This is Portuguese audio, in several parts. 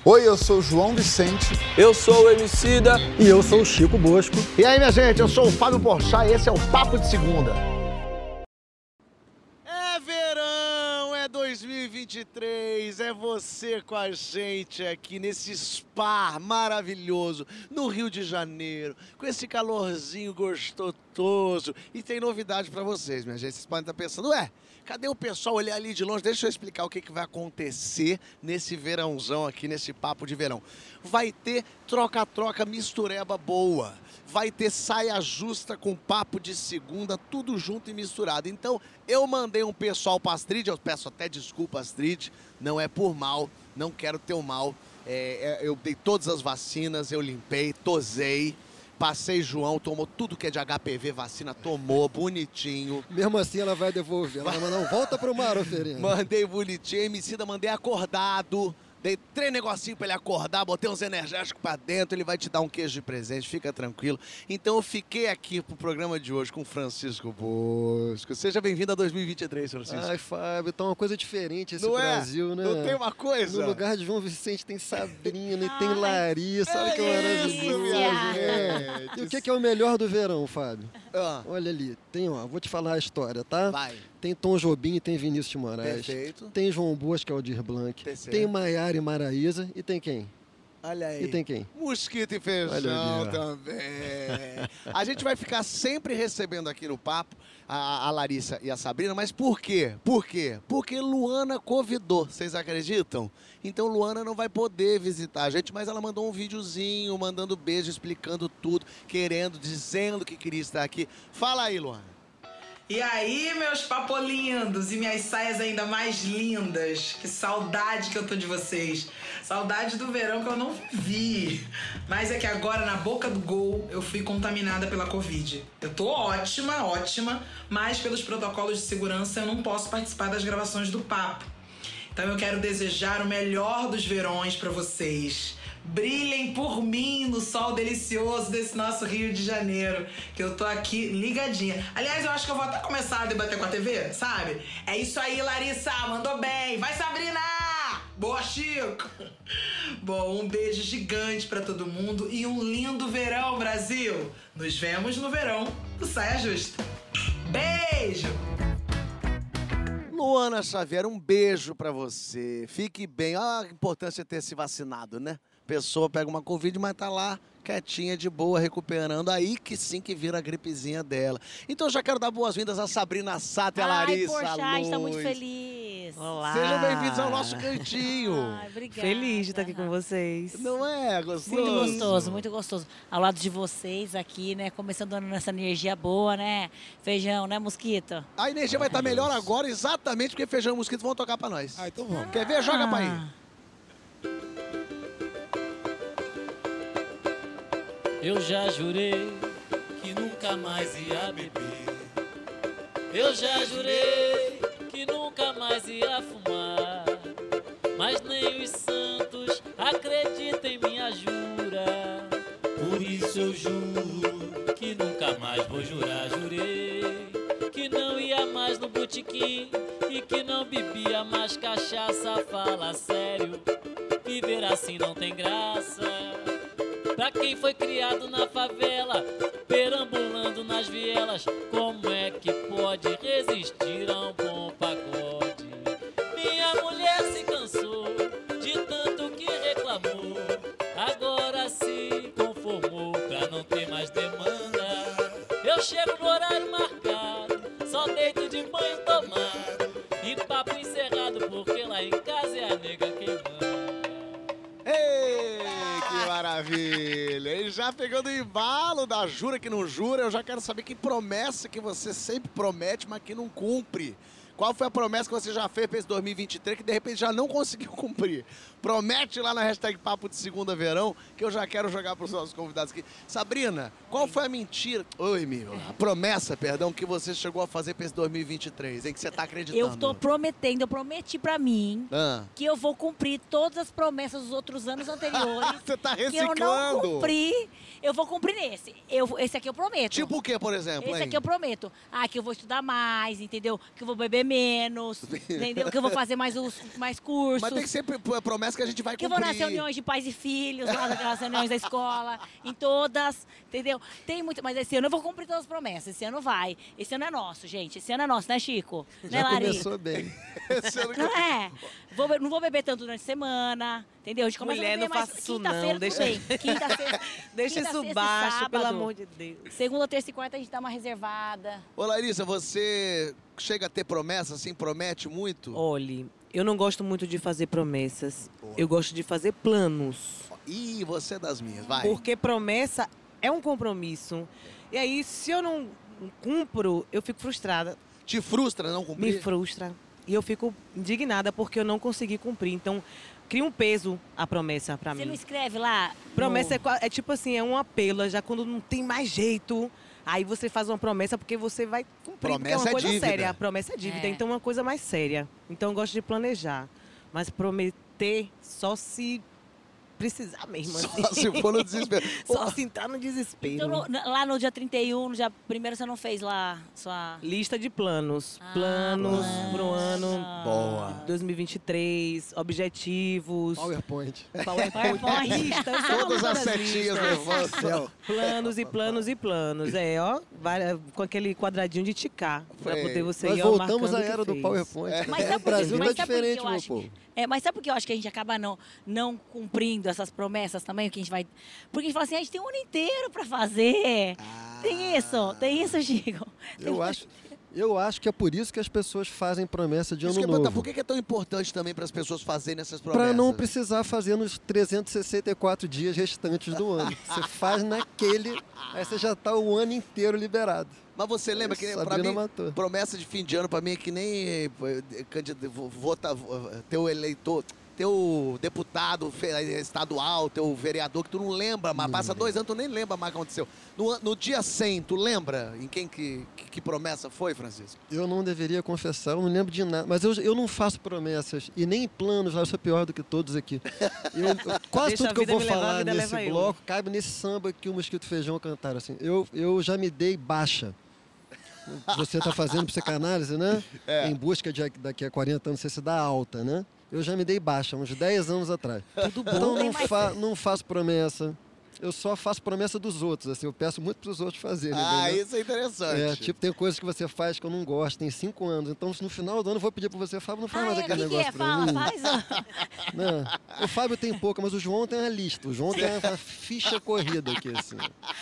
Oi, eu sou o João Vicente. Eu sou o Emicida. E eu sou o Chico Bosco. E aí, minha gente, eu sou o Fábio Porchat e esse é o Papo de Segunda. É verão, é 2023, é você com a gente aqui nesse spa maravilhoso no Rio de Janeiro, com esse calorzinho gostoso. E tem novidade pra vocês, minha gente. Vocês podem estar pensando, ué, cadê o pessoal olhar ali de longe? Deixa eu explicar o que vai acontecer nesse verãozão aqui, nesse papo de verão. Vai ter troca-troca mistureba boa. Vai ter saia justa com papo de segunda, tudo junto e misturado. Então, eu mandei um pessoal pra Astrid, eu peço até desculpa, Astrid, não é por mal, não quero teu mal. Eu dei todas as vacinas, eu limpei, tosei. Passei João, tomou tudo que é de HPV, vacina, tomou, bonitinho. Mesmo assim ela vai devolver, ela vai mandar um volta pro mar, oferendo. Mandei bonitinho, Emicida, mandei acordado. Dei 3 negocinhos pra ele acordar, botei uns energéticos pra dentro, ele vai te dar um queijo de presente, fica tranquilo. Então eu fiquei aqui pro programa de hoje com o Francisco Bosco. Seja bem-vindo a 2023, Francisco. Ai, Fábio, tá uma coisa diferente esse Não Brasil, né? Não tem uma coisa? No lugar de João Vicente tem Sabrina e tem Larissa, sabe que maravilhoso. minha Né? gente. E o que é o melhor do verão, Fábio? Ah, Olha ali, tem, ó, vou te falar a história, tá? vai. Tem Tom Jobim e tem Vinícius de Moraes. Perfeito. Tem João Bosco, que é o Aldir Blanc. Terceiro. Tem Maiara e Maraísa. E tem quem? Olha aí. E tem quem? Mosquito e feijão Olha ali, ó. também. A gente vai ficar sempre recebendo aqui no papo a Larissa e a Sabrina, mas por quê? Por quê? Porque Luana convidou, vocês acreditam? Então Luana não vai poder visitar a gente, mas ela mandou um videozinho, mandando beijo, explicando tudo, querendo, dizendo que queria estar aqui. Fala aí, Luana. E aí, meus papolindos e minhas saias ainda mais lindas. Que saudade que eu tô de vocês. Saudade do verão que eu não vivi. Mas é que agora, na boca do gol, eu fui contaminada pela Covid. Eu tô ótima, mas pelos protocolos de segurança eu não posso participar das gravações do Papo. Então eu quero desejar o melhor dos verões pra vocês. Brilhem por mim no sol delicioso desse nosso Rio de Janeiro, que eu tô aqui ligadinha. Aliás, eu acho que eu vou até começar a debater com a TV, sabe? É isso aí, Larissa, mandou bem. Vai, Sabrina! Boa, Chico! Bom, um beijo gigante pra todo mundo e um lindo verão, Brasil! Nos vemos no verão do Saia Justa. Beijo! Luana Xavier, um beijo pra você. Fique bem. Ah, a importância de ter se vacinado, né? Pessoa pega uma Covid, mas tá lá quietinha, de boa, recuperando. Aí que sim que vira a gripezinha dela. Então já quero dar boas-vindas a Sabrina Sato e a Larissa Ai, Porchat, Luz. está muito feliz. Olá! Sejam bem-vindos ao nosso cantinho. Ai, obrigada. Feliz de estar aqui com vocês. Não é gostoso? Muito gostoso, muito gostoso. Ao lado de vocês aqui, né? Começando o ano nessa energia boa, né? Feijão, né, Mosquito? A energia vai estar melhor agora, exatamente porque Feijão e Mosquito vão tocar pra nós. Ah, então vamos. Quer ver? Joga pra aí. Eu já jurei que nunca mais ia beber. Eu já jurei que nunca mais ia fumar. Mas nem os santos acreditam em minha jura. Por isso eu juro que nunca mais vou jurar. Jurei que não ia mais no botequim e que não bebia mais cachaça. Fala sério, viver assim não tem graça. Pra quem foi criado na favela, perambulando nas vielas, como é que pode resistir a um bom pagode? Minha mulher se cansou de tanto que reclamou, agora se conformou pra não ter mais demanda. Eu chego no horário marcado, só deito de banho tomado e papo encerrado, porque lá em casa é a nega quem manda. Ei, que maravilha! E já pegando o embalo da jura que não jura, eu já quero saber que promessa que você sempre promete, mas que não cumpre. Qual foi a promessa que você já fez para esse 2023 que de repente já não conseguiu cumprir? Promete lá na hashtag Papo de Segunda Verão, que eu já quero jogar para os nossos convidados aqui. Sabrina, qual foi a mentira, a promessa, perdão, que você chegou a fazer para esse 2023, em que você está acreditando? Eu tô prometendo, eu prometi pra mim que eu vou cumprir todas as promessas dos outros anos anteriores. Você tá que reciclando. eu não cumpri, eu vou cumprir nesse. Esse aqui eu prometo. Tipo o que, por exemplo? Esse hein? aqui eu prometo. Ah, que eu vou estudar mais, entendeu? Que eu vou beber menos, entendeu? Que eu vou fazer mais cursos. Mas tem que ser promessa que a gente vai Que eu cumprir. vou nas reuniões de pais e filhos, lá naquelas reuniões da escola, em todas, entendeu? Tem muito, mas esse ano eu vou cumprir todas as promessas. Esse ano vai. Esse ano é nosso, gente. Esse ano é nosso, né, Chico? Já né, Lari? começou bem. Esse ano que Não é? Não vou beber tanto durante a semana, entendeu? A gente começa Mulher, a beber não mais faça isso quinta-feira, não. tudo Deixa- bem. Quinta-feira. Deixa quinta, isso sexta e baixo, pelo sábado. amor de Deus. Segunda, terça e quarta a gente dá uma reservada. Ô, Larissa, você chega a ter promessa, assim, promete muito? Olhe, eu não gosto muito de fazer promessas. Eu gosto de fazer planos. Ih, você é das minhas, vai. Porque promessa é um compromisso. E aí, se eu não cumpro, eu fico frustrada. Te frustra não cumprir? Me frustra. E eu fico indignada porque eu não consegui cumprir. Então, cria um peso a promessa pra Você mim. não escreve lá? Promessa é tipo assim, é um apelo, já quando não tem mais jeito. Aí você faz uma promessa porque você vai cumprir, porque é Promessa uma é coisa dívida. séria. A promessa é dívida, É. então é uma coisa mais séria. Então eu gosto de planejar. Mas prometer só se precisar mesmo. Só assim. se for no desespero. Só se entrar no desespero. Então, lá no dia 31, no dia 1º, você não fez lá sua... Lista de planos. Ah, Planos planos. pro ano Boa. 2023, objetivos. PowerPoint. PowerPoint. Lista, eu sou Todas maluca as das setinhas listas. levando. Planos e planos e planos. É, ó, com aquele quadradinho de ticar. Pra Foi. poder você Nós ir, ó, voltamos marcando à o que era do fez. PowerPoint. Mas O sabe por quê? Brasil Mas tá sabe por que diferente, eu meu acho? povo. Mas sabe por que eu acho que a gente acaba não cumprindo essas promessas também? O que a gente vai... Porque a gente fala assim, a gente tem um ano inteiro pra fazer. Tem isso, Chico. Eu acho que é por isso que as pessoas fazem promessa de Isso ano que eu ia perguntar, novo. por que é tão importante também para as pessoas fazerem essas promessas? Para não precisar fazer nos 364 dias restantes do ano. Você faz naquele, aí você já tá o ano inteiro liberado. Mas você lembra que pra Sabrina mim, matou. promessa de fim de ano pra mim é que nem votar, teu eleitor, teu deputado estadual, teu vereador, que tu não lembra, mas passa 2 anos, tu nem lembra mais o que aconteceu. No dia 100, tu lembra em quem que promessa foi, Francisco? Eu não deveria confessar, eu não lembro de nada. Mas eu não faço promessas e nem planos, eu sou pior do que todos aqui. Quase Deixa tudo que eu a vida vou me levar, a falar vida nesse leva eu. bloco cabe nesse samba que o Mosquito Feijão cantaram. Assim. Eu já me dei baixa. Você está fazendo psicanálise, né? Em busca de daqui a 40 anos você se dá alta, né? Eu já me dei baixa, uns 10 anos atrás. Tudo bom. Então não faço promessa. Eu só faço promessa dos outros, assim, eu peço muito para os outros fazerem. entendeu? Isso é interessante. Tipo, tem coisas que você faz que eu não gosto, tem 5 anos. Então, no final do ano, eu vou pedir para você, Fábio, não faz mais aquele negócio para mim. Não. O Fábio tem pouca, mas o João tem uma lista. O João tem uma ficha corrida aqui, assim.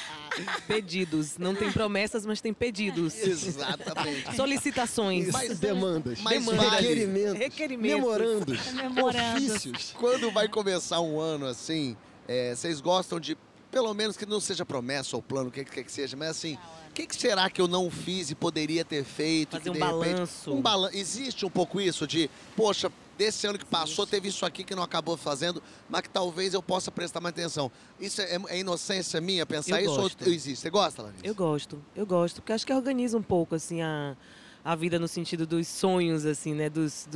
Pedidos. Não tem promessas, mas tem pedidos. Exatamente. Solicitações. Isso, demandas. mas Requerimentos. Requerimentos. Memorandos. Memorandos. Ofícios. Quando vai começar um ano assim, vocês gostam de, pelo menos que não seja promessa ou plano, o que quer que seja, mas assim, o que será que eu não fiz e poderia ter feito? Fazer que, um de repente, balanço. Existe um pouco isso de, poxa, desse ano que passou, teve isso aqui que não acabou fazendo, mas que talvez eu possa prestar mais atenção. Isso é inocência minha pensar Eu isso gosto. ou existe? Você gosta, Larissa? Eu gosto, porque acho que organiza um pouco, assim, a vida no sentido dos sonhos, assim, né?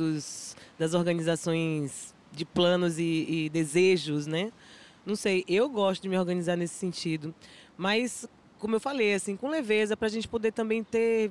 Das organizações de planos e desejos, né? Não sei, eu gosto de me organizar nesse sentido. Mas, como eu falei, assim, com leveza, pra gente poder também ter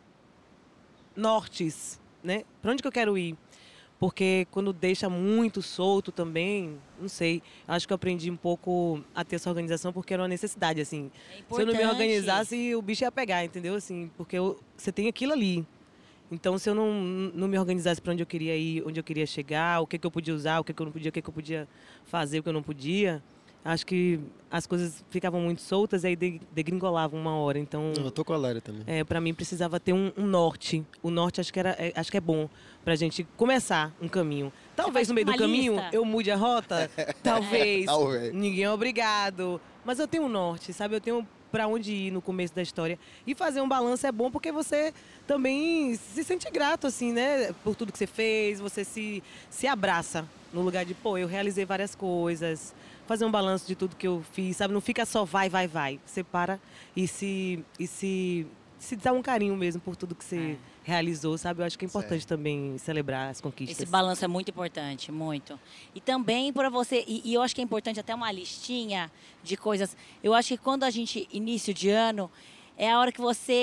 nortes, né? Pra onde que eu quero ir? Porque quando deixa muito solto também, não sei, acho que eu aprendi um pouco a ter essa organização porque era uma necessidade, assim. Se eu não me organizasse, o bicho ia pegar, entendeu? Assim, porque você tem aquilo ali. Então, se eu não me organizasse para onde eu queria ir, onde eu queria chegar, o que eu podia usar, o que eu não podia, o que eu podia fazer, o que eu não podia, acho que as coisas ficavam muito soltas e aí degringolavam uma hora. Então, Eu tô com a Lara também. para mim precisava ter um norte. O norte acho que é bom pra gente começar um caminho. Talvez no meio do caminho eu mude a rota, talvez. Talvez. Ninguém é obrigado. Mas eu tenho um norte, sabe? Eu tenho para onde ir no começo da história. E fazer um balanço é bom porque você também se sente grato, assim, né? Por tudo que você fez, você se abraça no lugar de, pô, eu realizei várias coisas. Fazer um balanço de tudo que eu fiz, sabe? Não fica só vai. Você para e se dá um carinho mesmo por tudo que você realizou, sabe? Eu acho que é importante também celebrar as conquistas. Esse balanço é muito importante, muito. E também para você, e eu acho que é importante até uma listinha de coisas. Eu acho que quando a gente, início de ano, é a hora que você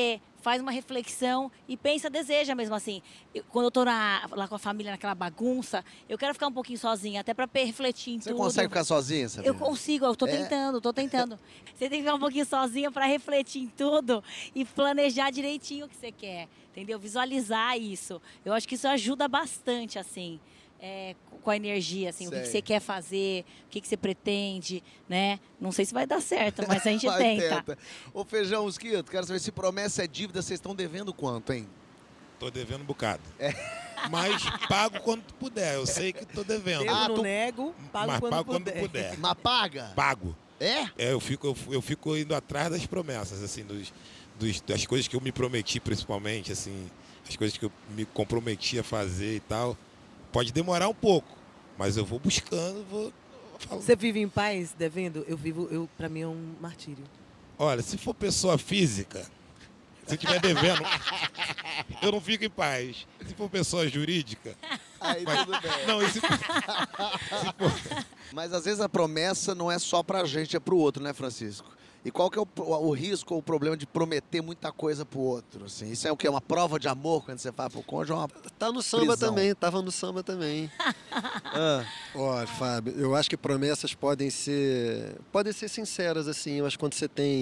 faz uma reflexão e pensa, deseja mesmo assim. Quando eu tô lá com a família naquela bagunça, eu quero ficar um pouquinho sozinha, até para refletir em tudo. Você consegue ficar sozinha, Sabrina? Eu consigo, eu tô tentando, tô tentando. Você tem que ficar um pouquinho sozinha para refletir em tudo e planejar direitinho o que você quer, entendeu? Visualizar isso. Eu acho que isso ajuda bastante, assim. Com a energia, assim, o que você quer fazer, o que você pretende, né? Não sei se vai dar certo, mas a gente tenta. Ô, Feijão, Mosquito, quero saber se promessa é dívida, vocês estão devendo quanto, hein? Tô devendo um bocado. Mas pago quando puder, eu sei que tô devendo. Eu não nego, pago quando puder. Mas paga? Pago. É? Eu fico indo atrás das promessas, assim, das coisas que eu me prometi, principalmente, assim, as coisas que eu me comprometi a fazer e tal. Pode demorar um pouco, mas eu vou buscando, vou falando. Você vive em paz devendo? Pra mim é um martírio. Olha, se for pessoa física, se eu estiver devendo, eu não fico em paz. Se for pessoa jurídica... Aí tudo bem. Não, Mas às vezes a promessa não é só pra gente, é pro outro, né, Francisco? E qual que é o risco ou o problema de prometer muita coisa pro outro? Assim? Isso é o quê? Uma prova de amor quando você fala pro cônjuge? Tá no samba também, tava no samba também. Ó, Fábio, eu acho que promessas podem ser sinceras, assim. Eu acho que quando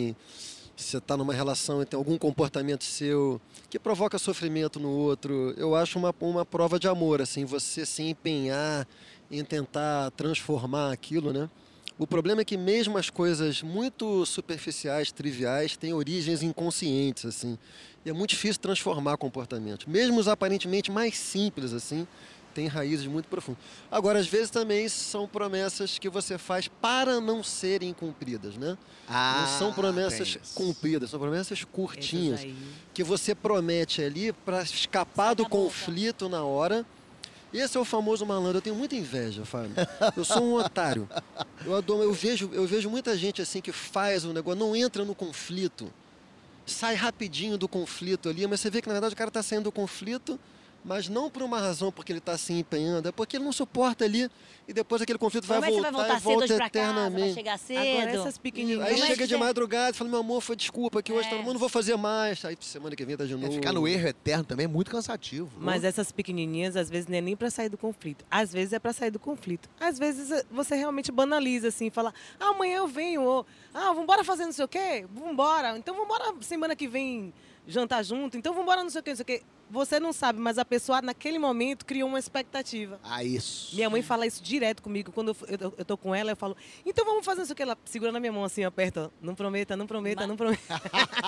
você tá numa relação e tem algum comportamento seu que provoca sofrimento no outro, eu acho uma prova de amor, assim, você se empenhar em tentar transformar aquilo, né? O problema é que mesmo as coisas muito superficiais, triviais, têm origens inconscientes, assim. E é muito difícil transformar comportamentos. Mesmo os aparentemente mais simples, assim, têm raízes muito profundas. Agora, às vezes também são promessas que você faz para não serem cumpridas, né? Não são promessas cumpridas, são promessas curtinhas, que você promete ali para escapar do conflito na hora. Esse é o famoso malandro. Eu tenho muita inveja, Fábio. Eu sou um otário. Eu vejo muita gente assim que faz o negócio, não entra no conflito, sai rapidinho do conflito ali, mas você vê que na verdade o cara está saindo do conflito, mas não por uma razão porque ele está se empenhando, é porque ele não suporta ali e depois aquele conflito vai voltar e volta eternamente. Vai chegar cedo. Agora essas pequenininhas... Aí chega de madrugada e fala, meu amor, foi desculpa que hoje tá no mundo, não vou fazer mais. Aí semana que vem tá de novo. Ficar no erro eterno também é muito cansativo. Mas essas pequenininhas, às vezes, não é nem pra sair do conflito. Às vezes é pra sair do conflito. Às vezes você realmente banaliza, assim, fala, amanhã eu venho, ou, vambora fazer não sei o quê? Vambora. Então vambora semana que vem jantar junto, então vambora não sei o quê, não sei o quê. Você não sabe, mas a pessoa naquele momento criou uma expectativa. Isso. Minha mãe fala isso direto comigo. Quando eu tô com ela, eu falo, então vamos fazer isso que ela segura na minha mão assim, aperta. Não prometa, não prometa, não prometa.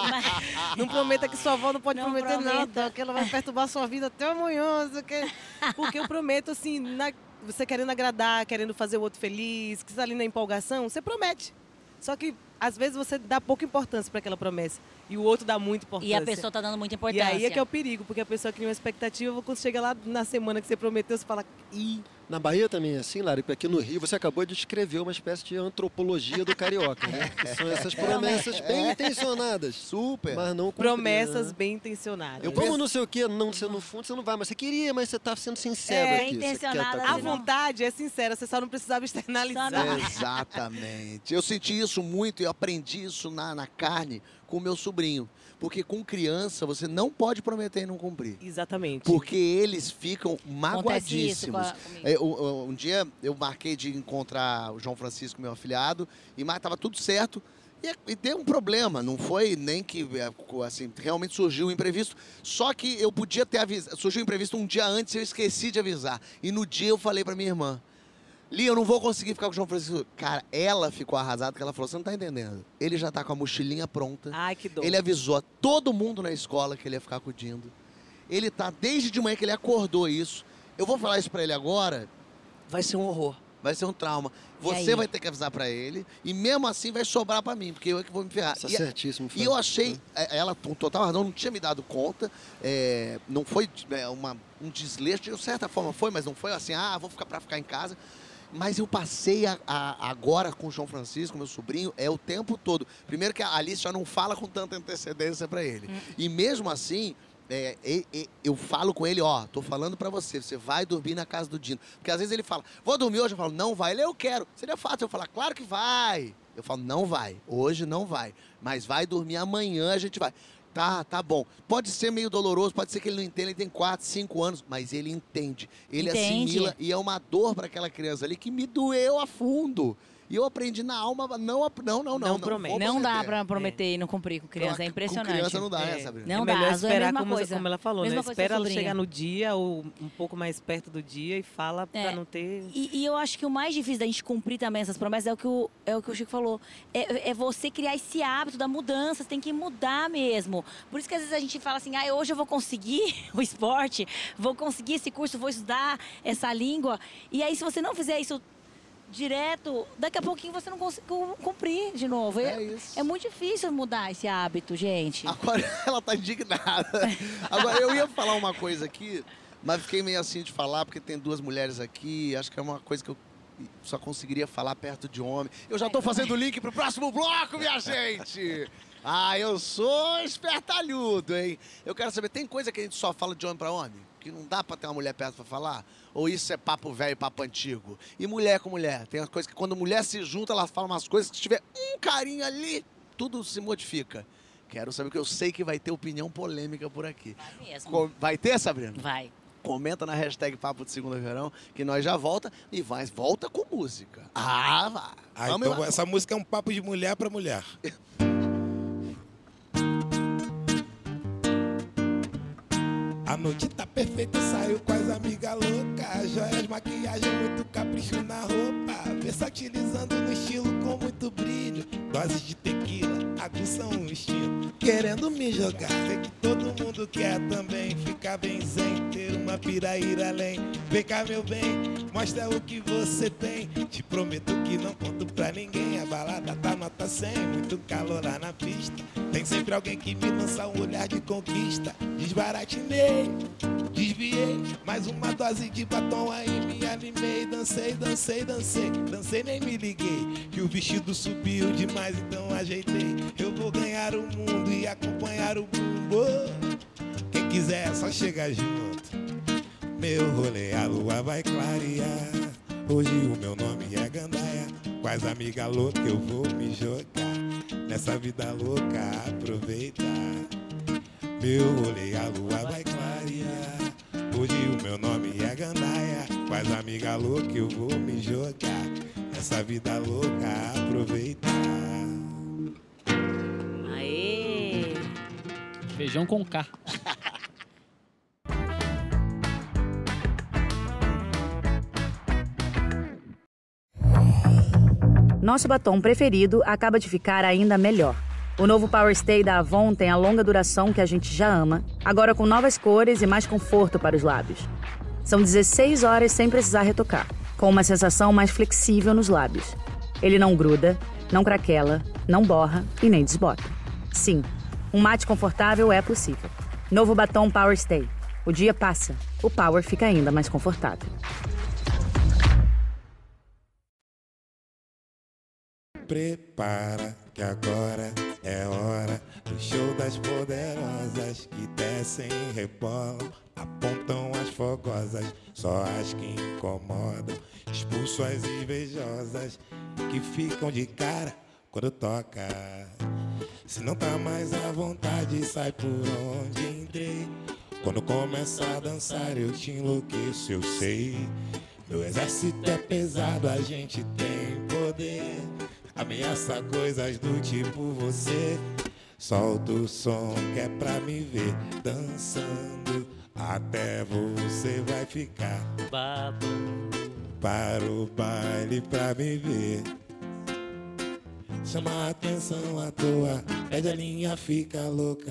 Não prometa que sua avó não pode prometer nada, que ela vai perturbar a sua vida até amanhã. Porque eu prometo assim, você querendo agradar, querendo fazer o outro feliz, que está ali na empolgação, você promete. Só que às vezes você dá pouca importância para aquela promessa. E o outro dá muita importância. E a pessoa tá dando muita importância. E aí é que é o perigo, porque a pessoa cria uma expectativa, quando chega lá na semana que você prometeu, você fala, Na Bahia também é assim, Lari, porque aqui no Rio você acabou de descrever uma espécie de antropologia do carioca, né? Que são essas promessas bem intencionadas. Super. Mas não promessas bem intencionadas. Como não sei o quê, no fundo você não vai, mas você queria, mas você tá sendo sincero aqui. Intencionada. A vontade é sincera, você só não precisava externalizar. Exatamente. Eu senti isso muito e aprendi isso na carne com o meu sobrinho. Porque com criança você não pode prometer e não cumprir. Exatamente. Porque eles ficam magoadíssimos. Um dia eu marquei de encontrar o João Francisco, meu afilhado, e estava tudo certo. E deu um problema, não foi nem que assim, realmente surgiu um imprevisto. Só que eu podia ter avisado. Surgiu um imprevisto um dia antes e eu esqueci de avisar. E no dia eu falei para minha irmã, Lia, eu não vou conseguir ficar com o João Francisco. Cara, ela ficou arrasada porque ela falou, você não tá entendendo. Ele já tá com a mochilinha pronta. Ai, que dor. Ele avisou a todo mundo na escola que ele ia ficar com o Dindo. Ele tá desde de manhã que ele acordou isso. Eu vou falar isso pra ele agora, vai ser um horror, vai ser um trauma. Você vai ter que avisar pra ele e mesmo assim vai sobrar pra mim, porque eu é que vou me ferrar. Isso é certíssimo. E eu achei, ela com total razão, não tinha me dado conta, não foi um desleixo, de certa forma foi, mas não foi assim, vou ficar pra ficar em casa. Mas eu passei agora com o João Francisco, meu sobrinho, o tempo todo. Primeiro que a Alice já não fala com tanta antecedência pra ele. E mesmo assim, eu falo com ele, tô falando pra você, você vai dormir na casa do Dino. Porque às vezes ele fala, vou dormir hoje, eu falo, não vai. Ele, eu quero. Seria fácil eu falar, claro que vai. Eu falo, não vai, hoje não vai. Mas vai dormir amanhã, a gente vai. Tá bom. Pode ser meio doloroso, pode ser que ele não entenda, ele tem 4, 5 anos, mas ele entende. Ele assimila e é uma dor para aquela criança ali que me doeu a fundo. E eu aprendi na alma, não promete. Não dá pra prometer e não cumprir com criança, é impressionante. Com criança não dá, né, Sabrina? Não é melhor dá, esperar, coisa. como ela falou, né? Espera ela chegar no dia ou um pouco mais perto do dia e fala pra não ter... E eu acho que o mais difícil da gente cumprir também essas promessas é o que o Chico falou. É você criar esse hábito da mudança, você tem que mudar mesmo. Por isso que às vezes a gente fala assim, hoje eu vou conseguir o esporte, vou conseguir esse curso, vou estudar essa língua. E aí se você não fizer isso direto, daqui a pouquinho você não consegue cumprir de novo. É muito difícil mudar esse hábito, gente. Agora ela tá indignada. Agora eu ia falar uma coisa aqui, mas fiquei meio assim de falar, porque tem 2 mulheres aqui, acho que é uma coisa que eu só conseguiria falar perto de homem. Eu já tô fazendo o link pro próximo bloco, minha gente! Eu sou espertalhudo, hein? Eu quero saber, tem coisa que a gente só fala de homem pra homem? Que não dá pra ter uma mulher perto pra falar? Ou isso é papo velho, papo antigo? E mulher com mulher? Tem uma coisa que quando mulher se junta, ela fala umas coisas que se tiver um carinho ali, tudo se modifica. Quero saber, que eu sei que vai ter opinião polêmica por aqui. Vai mesmo. Vai ter, Sabrina? Vai. Comenta na hashtag Papo de Segunda Verão, que nós já volta e volta com música. Vai. Vamos então lá. essa música é um papo de mulher pra mulher. A noite tá perfeita, saiu com as amigas loucas. Joias, maquiagem, muito capricho na roupa. Versatilizando no estilo com muito brilho. Doses de tequila, aguçam o estilo. Querendo me jogar, sei que todo mundo quer também. Ficar bem zen, ter uma piraíra além. Vem cá, meu bem, mostra o que você tem. Te prometo que não conto pra ninguém. A balada tá nota 100, muito calor lá na pista. Tem sempre alguém que me lança um olhar de conquista. Desbaratinei, desviei, mais uma dose de batom aí me animei. Dancei, nem me liguei que o vestido subiu demais, então ajeitei. Eu vou ganhar o mundo e acompanhar o bumbo. Quem quiser é só chegar junto. Meu rolê, a lua vai clarear. Hoje o meu nome é Gandaia. Com as amigas loucas eu vou me jogar. Nessa vida louca aproveitar. Meu rolê, a lua vai clarear. Hoje o meu nome é Gandaia. Com as amigas loucas eu vou me jogar. Nessa vida louca aproveitar. Aê! Feijão com K. Nosso batom preferido acaba de ficar ainda melhor. O novo Power Stay da Avon tem a longa duração que a gente já ama, agora com novas cores e mais conforto para os lábios. São 16 horas sem precisar retocar, com uma sensação mais flexível nos lábios. Ele não gruda, não craquela, não borra e nem desbota. Sim, um mate confortável é possível. Novo batom Power Stay. O dia passa, o Power fica ainda mais confortável. Prepara que agora é hora do show das poderosas que descem e rebolam, apontam as fogosas, só as que incomodam, expulso as invejosas que ficam de cara quando toca. Se não tá mais à vontade, sai por onde entrei. Quando começa a dançar eu te enlouqueço, eu sei. Meu exército é pesado, a gente tem poder. Ameaça coisas do tipo você. Solta o som que é pra me ver dançando. Até você vai ficar babando. Para o baile pra me ver. Chama a atenção à toa, pede a linha, fica louca.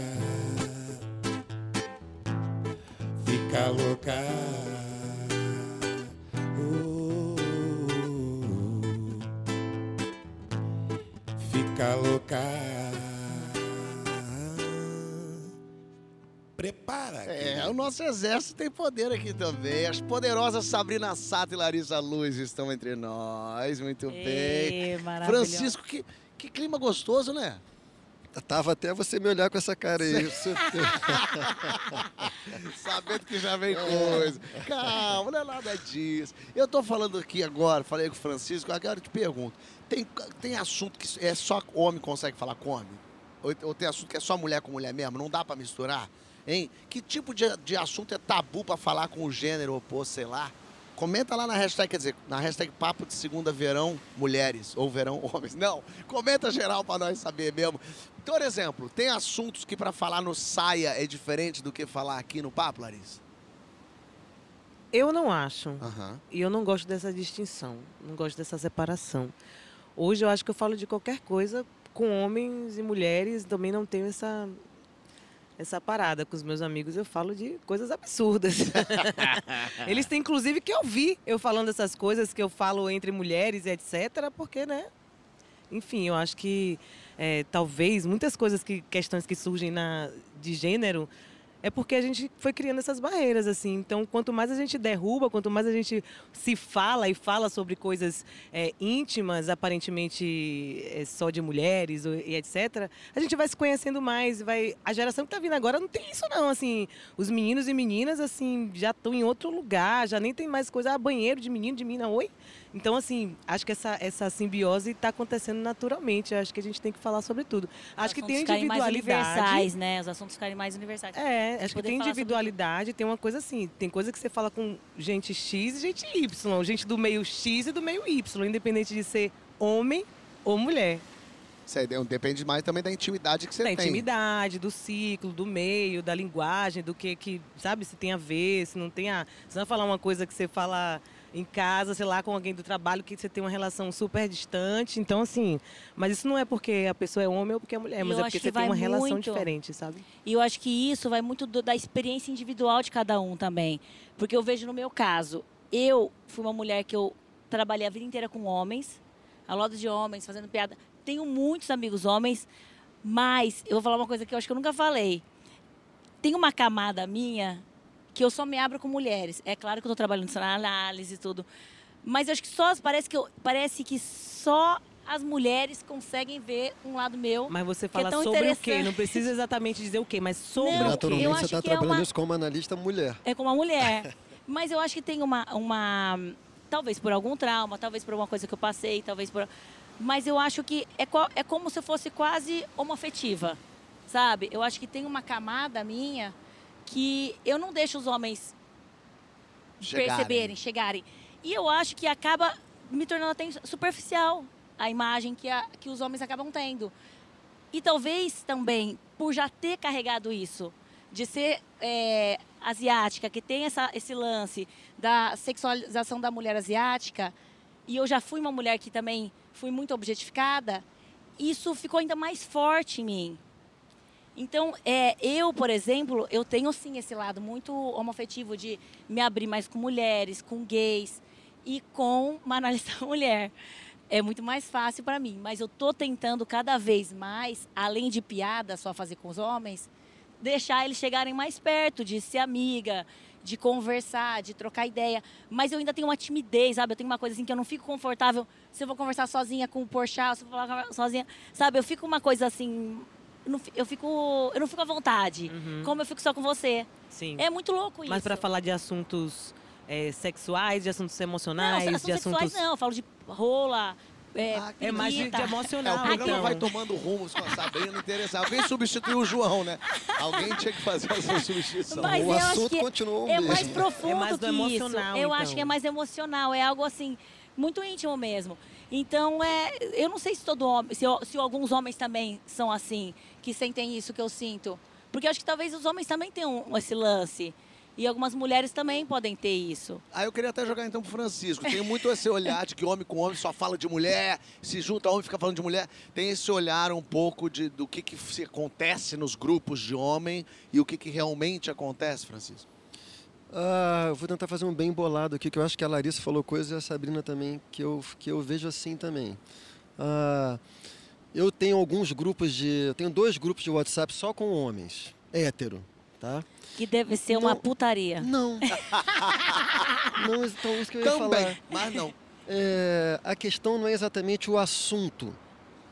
Fica louca. Fica louca. Prepara. O nosso exército tem poder aqui também. As poderosas Sabrina Sato e Larissa Luz estão entre nós. Muito bem. Francisco, que clima gostoso, né? Tava até você me olhar com essa cara aí. Sabendo que já vem coisa. Calma, não é nada disso. Eu tô falando aqui agora, falei com o Francisco, agora eu te pergunto. Tem assunto que é só homem consegue falar com homem? Ou tem assunto que é só mulher com mulher mesmo? Não dá pra misturar? Hein? Que tipo de assunto é tabu pra falar com o gênero oposto, sei lá? Comenta lá na hashtag, quer dizer, na hashtag Papo de Segunda Verão Mulheres, ou Verão Homens. Não, comenta geral pra nós saber mesmo. Por exemplo, tem assuntos que pra falar no Saia é diferente do que falar aqui no Papo, Larissa? Eu não acho. E eu não gosto dessa distinção, não gosto dessa separação. Hoje eu acho que eu falo de qualquer coisa com homens e mulheres, também não tenho essa parada com os meus amigos, eu falo de coisas absurdas. Eles têm, inclusive, que ouvir eu falando essas coisas que eu falo entre mulheres e etc, porque, né? Enfim, eu acho que talvez muitas questões que surgem de gênero é porque a gente foi criando essas barreiras, assim. Então, quanto mais a gente derruba, quanto mais a gente se fala e fala sobre coisas íntimas, aparentemente só de mulheres e etc., a gente vai se conhecendo mais. A geração que está vindo agora não tem isso, não. Assim, os meninos e meninas assim, já estão em outro lugar, já nem tem mais coisa, banheiro de menino, de menina, oi? Então, assim, acho que essa simbiose está acontecendo naturalmente. Acho que a gente tem que falar sobre tudo. Acho que tem individualidade. Mais universais, né? Os assuntos ficarem mais universais. Acho que tem individualidade, tem uma coisa assim, tem coisa que você fala com gente X e gente Y, gente do meio X e do meio Y, independente de ser homem ou mulher. Isso aí depende mais também da intimidade que você tem. Da intimidade, do ciclo, do meio, da linguagem, do que sabe, se tem a ver, se não tem a... Você vai falar uma coisa que você fala em casa, sei lá, com alguém do trabalho, que você tem uma relação super distante. Então, assim, mas isso não é porque a pessoa é homem ou porque é mulher, mas é porque você tem uma relação diferente, sabe? E eu acho que isso vai muito da experiência individual de cada um também. Porque eu vejo no meu caso, eu fui uma mulher que eu trabalhei a vida inteira com homens, a loda de homens, fazendo piada. Tenho muitos amigos homens, mas eu vou falar uma coisa que eu acho que eu nunca falei. Tem uma camada minha que eu só me abro com mulheres. É claro que eu estou trabalhando na análise e tudo, mas eu acho que parece que só as mulheres conseguem ver um lado meu. Mas você fala sobre o quê? Não precisa exatamente dizer o quê, mas sobre o quê? Naturalmente você está trabalhando isso como analista mulher. É como uma mulher. Mas eu acho que tem uma... Talvez por algum trauma, talvez por alguma coisa que eu passei, talvez por... Mas eu acho que é como se fosse quase homoafetiva, sabe? Eu acho que tem uma camada minha que eu não deixo os homens chegarem. E eu acho que acaba me tornando até superficial a imagem que os homens acabam tendo. E talvez também, por já ter carregado isso, de ser asiática, que tem esse lance da sexualização da mulher asiática, e eu já fui uma mulher que também fui muito objetificada, isso ficou ainda mais forte em mim. Então, eu, por exemplo, eu tenho sim esse lado muito homoafetivo de me abrir mais com mulheres, com gays e com uma analista mulher. É muito mais fácil para mim, mas eu tô tentando cada vez mais, além de piada só fazer com os homens, deixar eles chegarem mais perto, de ser amiga, de conversar, de trocar ideia. Mas eu ainda tenho uma timidez, sabe? Eu tenho uma coisa assim que eu não fico confortável se eu vou conversar sozinha com o Porchat, se eu vou falar sozinha, sabe? Eu fico uma coisa assim... Eu não fico à vontade, como eu fico só com você. Sim. É muito louco isso. Mas para falar de assuntos sexuais, de assuntos emocionais, não, de assuntos sexuais não, eu falo de rola, é mais de emocional. O programa vai tomando rumos com a Sabrina, interessante. Alguém substituiu o João, né? Alguém tinha que fazer essa substituição. Mas o assunto continuou mesmo. É mais profundo mais do emocional, isso. Eu acho que é mais emocional, é algo assim, muito íntimo mesmo. Então, eu não sei se todo homem, se alguns homens também são assim, que sentem isso que eu sinto. Porque eu acho que talvez os homens também tenham esse lance. E algumas mulheres também podem ter isso. Eu queria até jogar então pro Francisco. Tem muito esse olhar de que homem com homem só fala de mulher, se junta homem e fica falando de mulher. Tem esse olhar um pouco do que se acontece nos grupos de homem e o que realmente acontece, Francisco. Eu vou tentar fazer um bem bolado aqui, que eu acho que a Larissa falou coisas e a Sabrina também, que eu vejo assim também. Eu tenho eu tenho 2 grupos de WhatsApp só com homens, hétero, tá? Que deve ser uma putaria. Não. Não, então isso que eu ia falar. Mas não. A questão não é exatamente o assunto.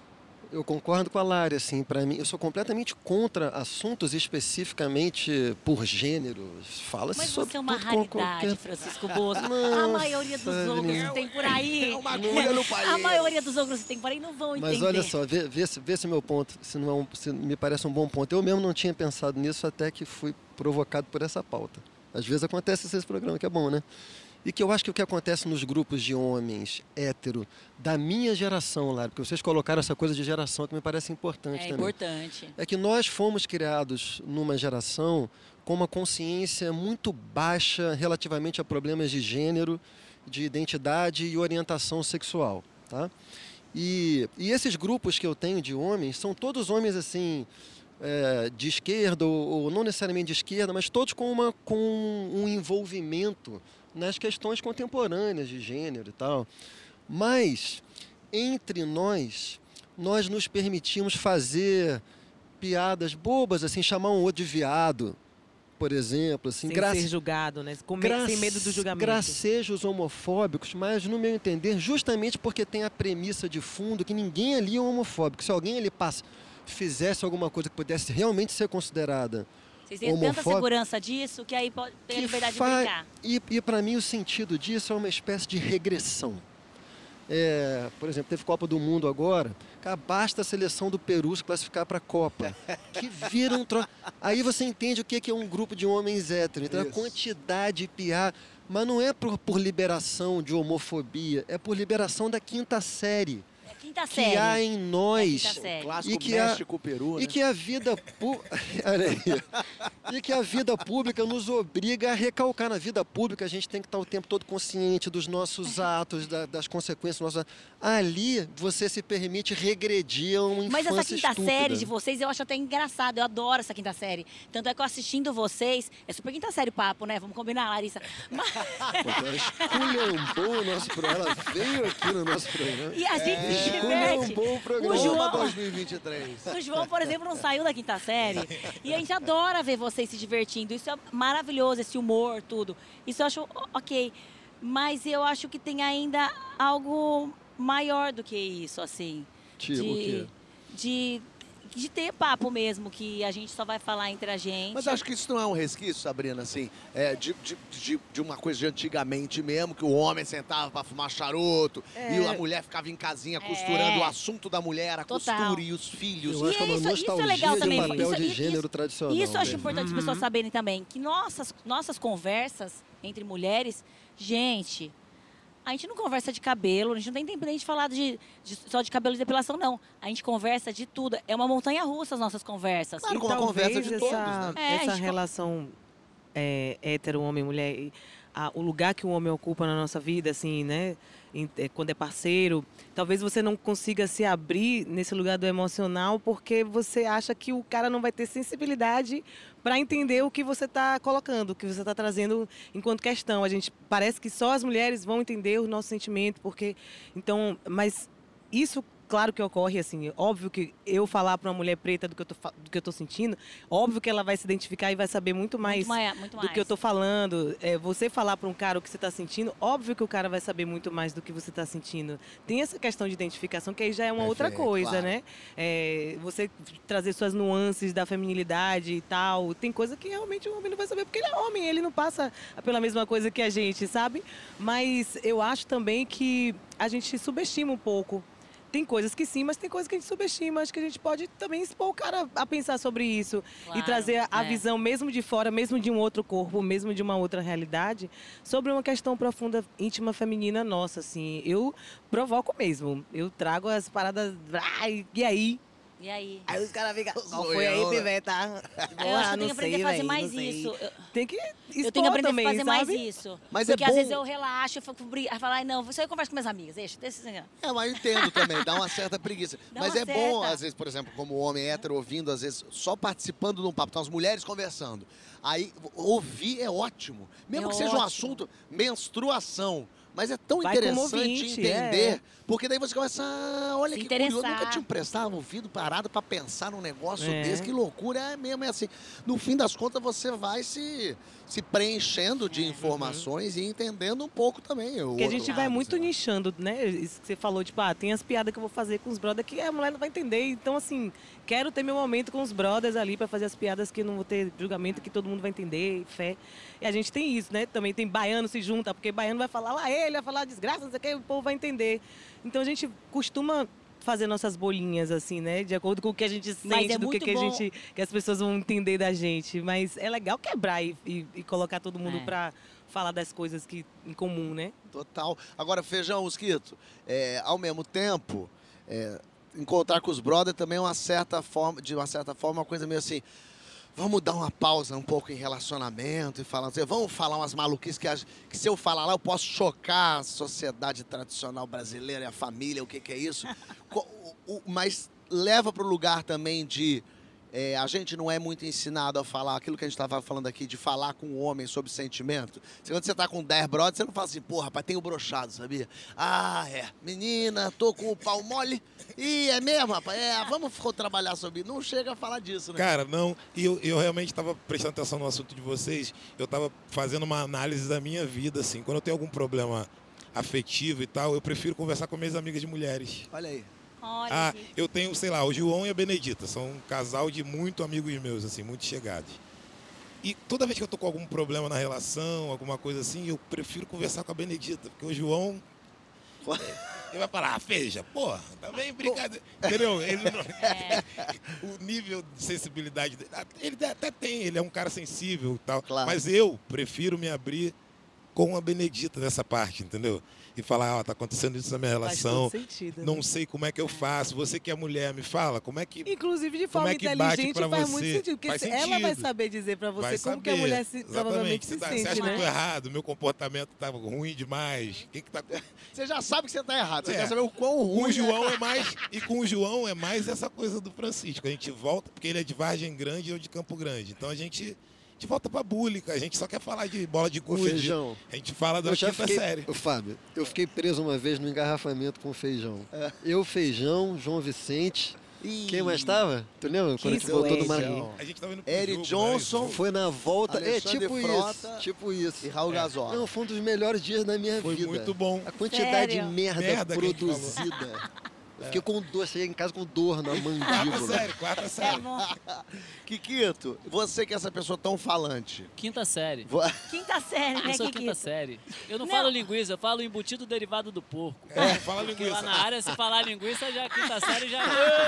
Eu concordo com a Lari, assim, para mim, eu sou completamente contra assuntos especificamente por gênero. Fala-se sobre... Mas você é uma raridade, Francisco Bozo. A maioria dos ogros que tem por aí... uma agulha no palheiro. A maioria dos ogros que tem por aí não vão entender. Mas olha só, vê se meu ponto, se me parece um bom ponto. Eu mesmo não tinha pensado nisso até que fui provocado por essa pauta. Às vezes acontece esse programa, que é bom, né? E que eu acho que o que acontece nos grupos de homens hétero da minha geração, Lara, porque vocês colocaram essa coisa de geração que me parece importante também. É importante. É que nós fomos criados numa geração com uma consciência muito baixa relativamente a problemas de gênero, de identidade e orientação sexual, tá? E esses grupos que eu tenho de homens são todos homens assim... de esquerda ou não necessariamente de esquerda, mas todos com um envolvimento nas questões contemporâneas de gênero e tal. Mas, entre nós nos permitimos fazer piadas bobas, assim, chamar um outro de viado, por exemplo. Assim, sem ser julgado, né? Sem medo do julgamento. Gracejos homofóbicos, mas, no meu entender, justamente porque tem a premissa de fundo que ninguém ali é homofóbico. Se alguém ali fizesse alguma coisa que pudesse realmente ser considerada Vocês têm tanta segurança disso que aí pode ter a liberdade de brincar. E para mim o sentido disso é uma espécie de regressão. Por exemplo, teve Copa do Mundo agora, basta a seleção do Peru se classificar para a Copa. Que vira um troço. Aí você entende o que é um grupo de homens héteros. Então, a quantidade de piada. Mas não é por liberação de homofobia, é por liberação da quinta série. Quinta que série. há em nós clássico México-Peru, né? E que a vida e que a vida pública nos obriga a recalcar. Na vida pública a gente tem que estar o tempo todo consciente dos nossos atos, das consequências. Ali você se permite regredir a uma infância Mas essa quinta estúpida. série de vocês eu acho até engraçado, eu adoro essa quinta série. Tanto é que eu assistindo vocês, é super quinta série o papo, né? Vamos combinar, Larissa. Mas... Ela esculhambou o nosso programa, ela veio aqui no nosso programa. E a gente se diverte. O João 2023. O João, por exemplo, não saiu da quinta série. E a gente adora ver vocês se divertindo. Isso é maravilhoso, esse humor, tudo. Isso eu acho ok. Mas eu acho que tem ainda algo maior do que isso, assim. Tipo o quê? De ter papo mesmo, que a gente só vai falar entre a gente. Mas acho que isso não é um resquício, Sabrina, assim, de uma coisa de antigamente mesmo, que o homem sentava pra fumar charuto e a mulher ficava em casinha costurando o assunto da mulher, a costura e os filhos. Eu acho que é uma nostalgia é legal também. de um papel de gênero tradicional. Isso eu acho importante as pessoas saberem também, que nossas conversas entre mulheres, gente... A gente não conversa de cabelo, a gente não tem tempo nem de falar só de cabelo e depilação, não. A gente conversa de tudo. É uma montanha-russa as nossas conversas. Claro, como a conversa de todos, né? Essa relação hétero, homem, mulher, o lugar que o homem ocupa na nossa vida, assim, né? Quando é parceiro, talvez você não consiga se abrir nesse lugar do emocional porque você acha que o cara não vai ter sensibilidade para entender o que você está colocando, o que você está trazendo enquanto questão. A gente parece que só as mulheres vão entender o nosso sentimento, porque então, mas isso claro que ocorre, assim, óbvio que eu falar para uma mulher preta do que eu estou sentindo, óbvio que ela vai se identificar e vai saber muito mais do que eu estou falando. Você falar para um cara o que você está sentindo, óbvio que o cara vai saber muito mais do que você está sentindo. Tem essa questão de identificação que aí já é uma outra coisa, claro, né? Você trazer suas nuances da feminilidade e tal, tem coisa que realmente o homem não vai saber, porque ele é homem, ele não passa pela mesma coisa que a gente, sabe? Mas eu acho também que a gente subestima um pouco. Tem coisas que sim, mas tem coisas que a gente subestima. Acho que a gente pode também expor o cara a pensar sobre isso. Claro, e trazer a visão, mesmo de fora, mesmo de um outro corpo, mesmo de uma outra realidade, sobre uma questão profunda, íntima, feminina nossa, assim. Eu provoco mesmo. Eu trago as paradas... E aí? E aí? Aí os caras ficam... Qual foi aí, piveta? Eu acho que eu tenho que aprender a fazer mais isso. Tem que expor eu tenho que aprender também, a fazer mais sabe? isso. Mas porque bom... às vezes eu relaxo, eu fico falar, não, isso aí eu converso com minhas amigas, deixa. Mas eu entendo também, dá uma certa preguiça. Mas é bom, às vezes, por exemplo, como homem hétero ouvindo, às vezes, só participando de um papo, então as mulheres conversando. Aí, ouvir é ótimo. Mesmo que seja um assunto, menstruação. Mas é tão Vai como interessante ouvinte, entender, porque daí você começa, olha Se que curioso, interessar. nunca tinha prestado ouvido parado pra pensar num negócio É. desse, que loucura, é mesmo, é assim. No fim das contas, você vai se preenchendo de informações e entendendo um pouco também. Porque a gente vai muito nichando, né? Isso que você falou, tipo, tem as piadas que eu vou fazer com os brothers que a mulher não vai entender. Então, assim, quero ter meu momento com os brothers ali pra fazer as piadas que não vou ter julgamento, que todo mundo vai entender, fé. E a gente tem isso, né? Também tem baiano se junta, porque baiano vai falar lá ele, vai falar desgraça, não sei o que, o povo vai entender. Então a gente costuma fazer nossas bolinhas, assim, né? De acordo com o que a gente sente, do que as pessoas vão entender da gente. Mas é legal quebrar e colocar todo mundo pra falar das coisas que, em comum, né? Total. Agora, Feijão, Mosquito, ao mesmo tempo, encontrar com os brothers também é de uma certa forma, uma coisa meio assim, vamos dar uma pausa um pouco em relacionamento e falar assim, vamos falar umas maluquices que se eu falar lá eu posso chocar a sociedade tradicional brasileira e a família, o que é isso? Mas leva para o lugar também de a gente não é muito ensinado a falar aquilo que a gente estava falando aqui, de falar com o homem sobre sentimento. Quando você tá com 10 brothers, você não fala assim, pô, rapaz, tenho broxado, sabia? Menina, tô com o pau mole. É mesmo, rapaz? Vamos trabalhar sobre isso. Não chega a falar disso, né? Cara, não. E eu realmente estava prestando atenção no assunto de vocês. Eu estava fazendo uma análise da minha vida, assim. Quando eu tenho algum problema afetivo e tal, eu prefiro conversar com minhas amigas de mulheres. Olha aí. Olha, Eu tenho, sei lá, o João e a Benedita. São um casal de muito amigos meus, assim, muito chegados. E toda vez que eu tô com algum problema na relação, alguma coisa assim, eu prefiro conversar com a Benedita. Porque o João... Ele vai falar, Feija, porra, também brincadeira. Entendeu? Ele não... O nível de sensibilidade dele, ele até tem, ele é um cara sensível e tal. Claro. Mas eu prefiro me abrir com a Benedita nessa parte, entendeu? E falar, tá acontecendo isso na minha relação. Faz todo sentido, não né? sei como é que eu faço. Você que é mulher, me fala, como é que... Inclusive, de forma inteligente, faz muito sentido. Porque ela vai saber dizer pra você como que a mulher provavelmente se sente, Você acha que eu tô né? errado? Meu comportamento tá ruim demais? O que tá... Você já sabe que você tá errado. Você quer saber o quão ruim. Com o João é mais... E com o João é mais essa coisa do Francisco. A gente volta, porque ele é de Vargem Grande e eu de Campo Grande. Então a gente volta pra búlica, a gente só quer falar de bola de gude. Feijão. A gente fala da quinta série. Fábio, eu fiquei preso uma vez no engarrafamento com o Feijão. Eu, Feijão, João Vicente. Quem mais estava? Tu lembra? Quando a gente voltou do Maranhão. A gente tava indo pro Eric jogo, Johnson. Foi na volta. Alexandre Tipo Frota isso. Tipo isso. E Raul Gazola. Não, foi um dos melhores dias da minha Foi vida. muito bom. A quantidade Sério? de merda Merda que a gente produzida. Eu fiquei com dor, saí em casa com dor na mandíbula. Quarta série. Kikito, você que é essa pessoa tão falante. Quinta série. Quinta série, né, Eu sou Kikito? quinta série. Eu não Não. falo linguiça, eu falo embutido derivado do porco. Fala Porque linguiça. lá na área, se falar linguiça, já a quinta série já...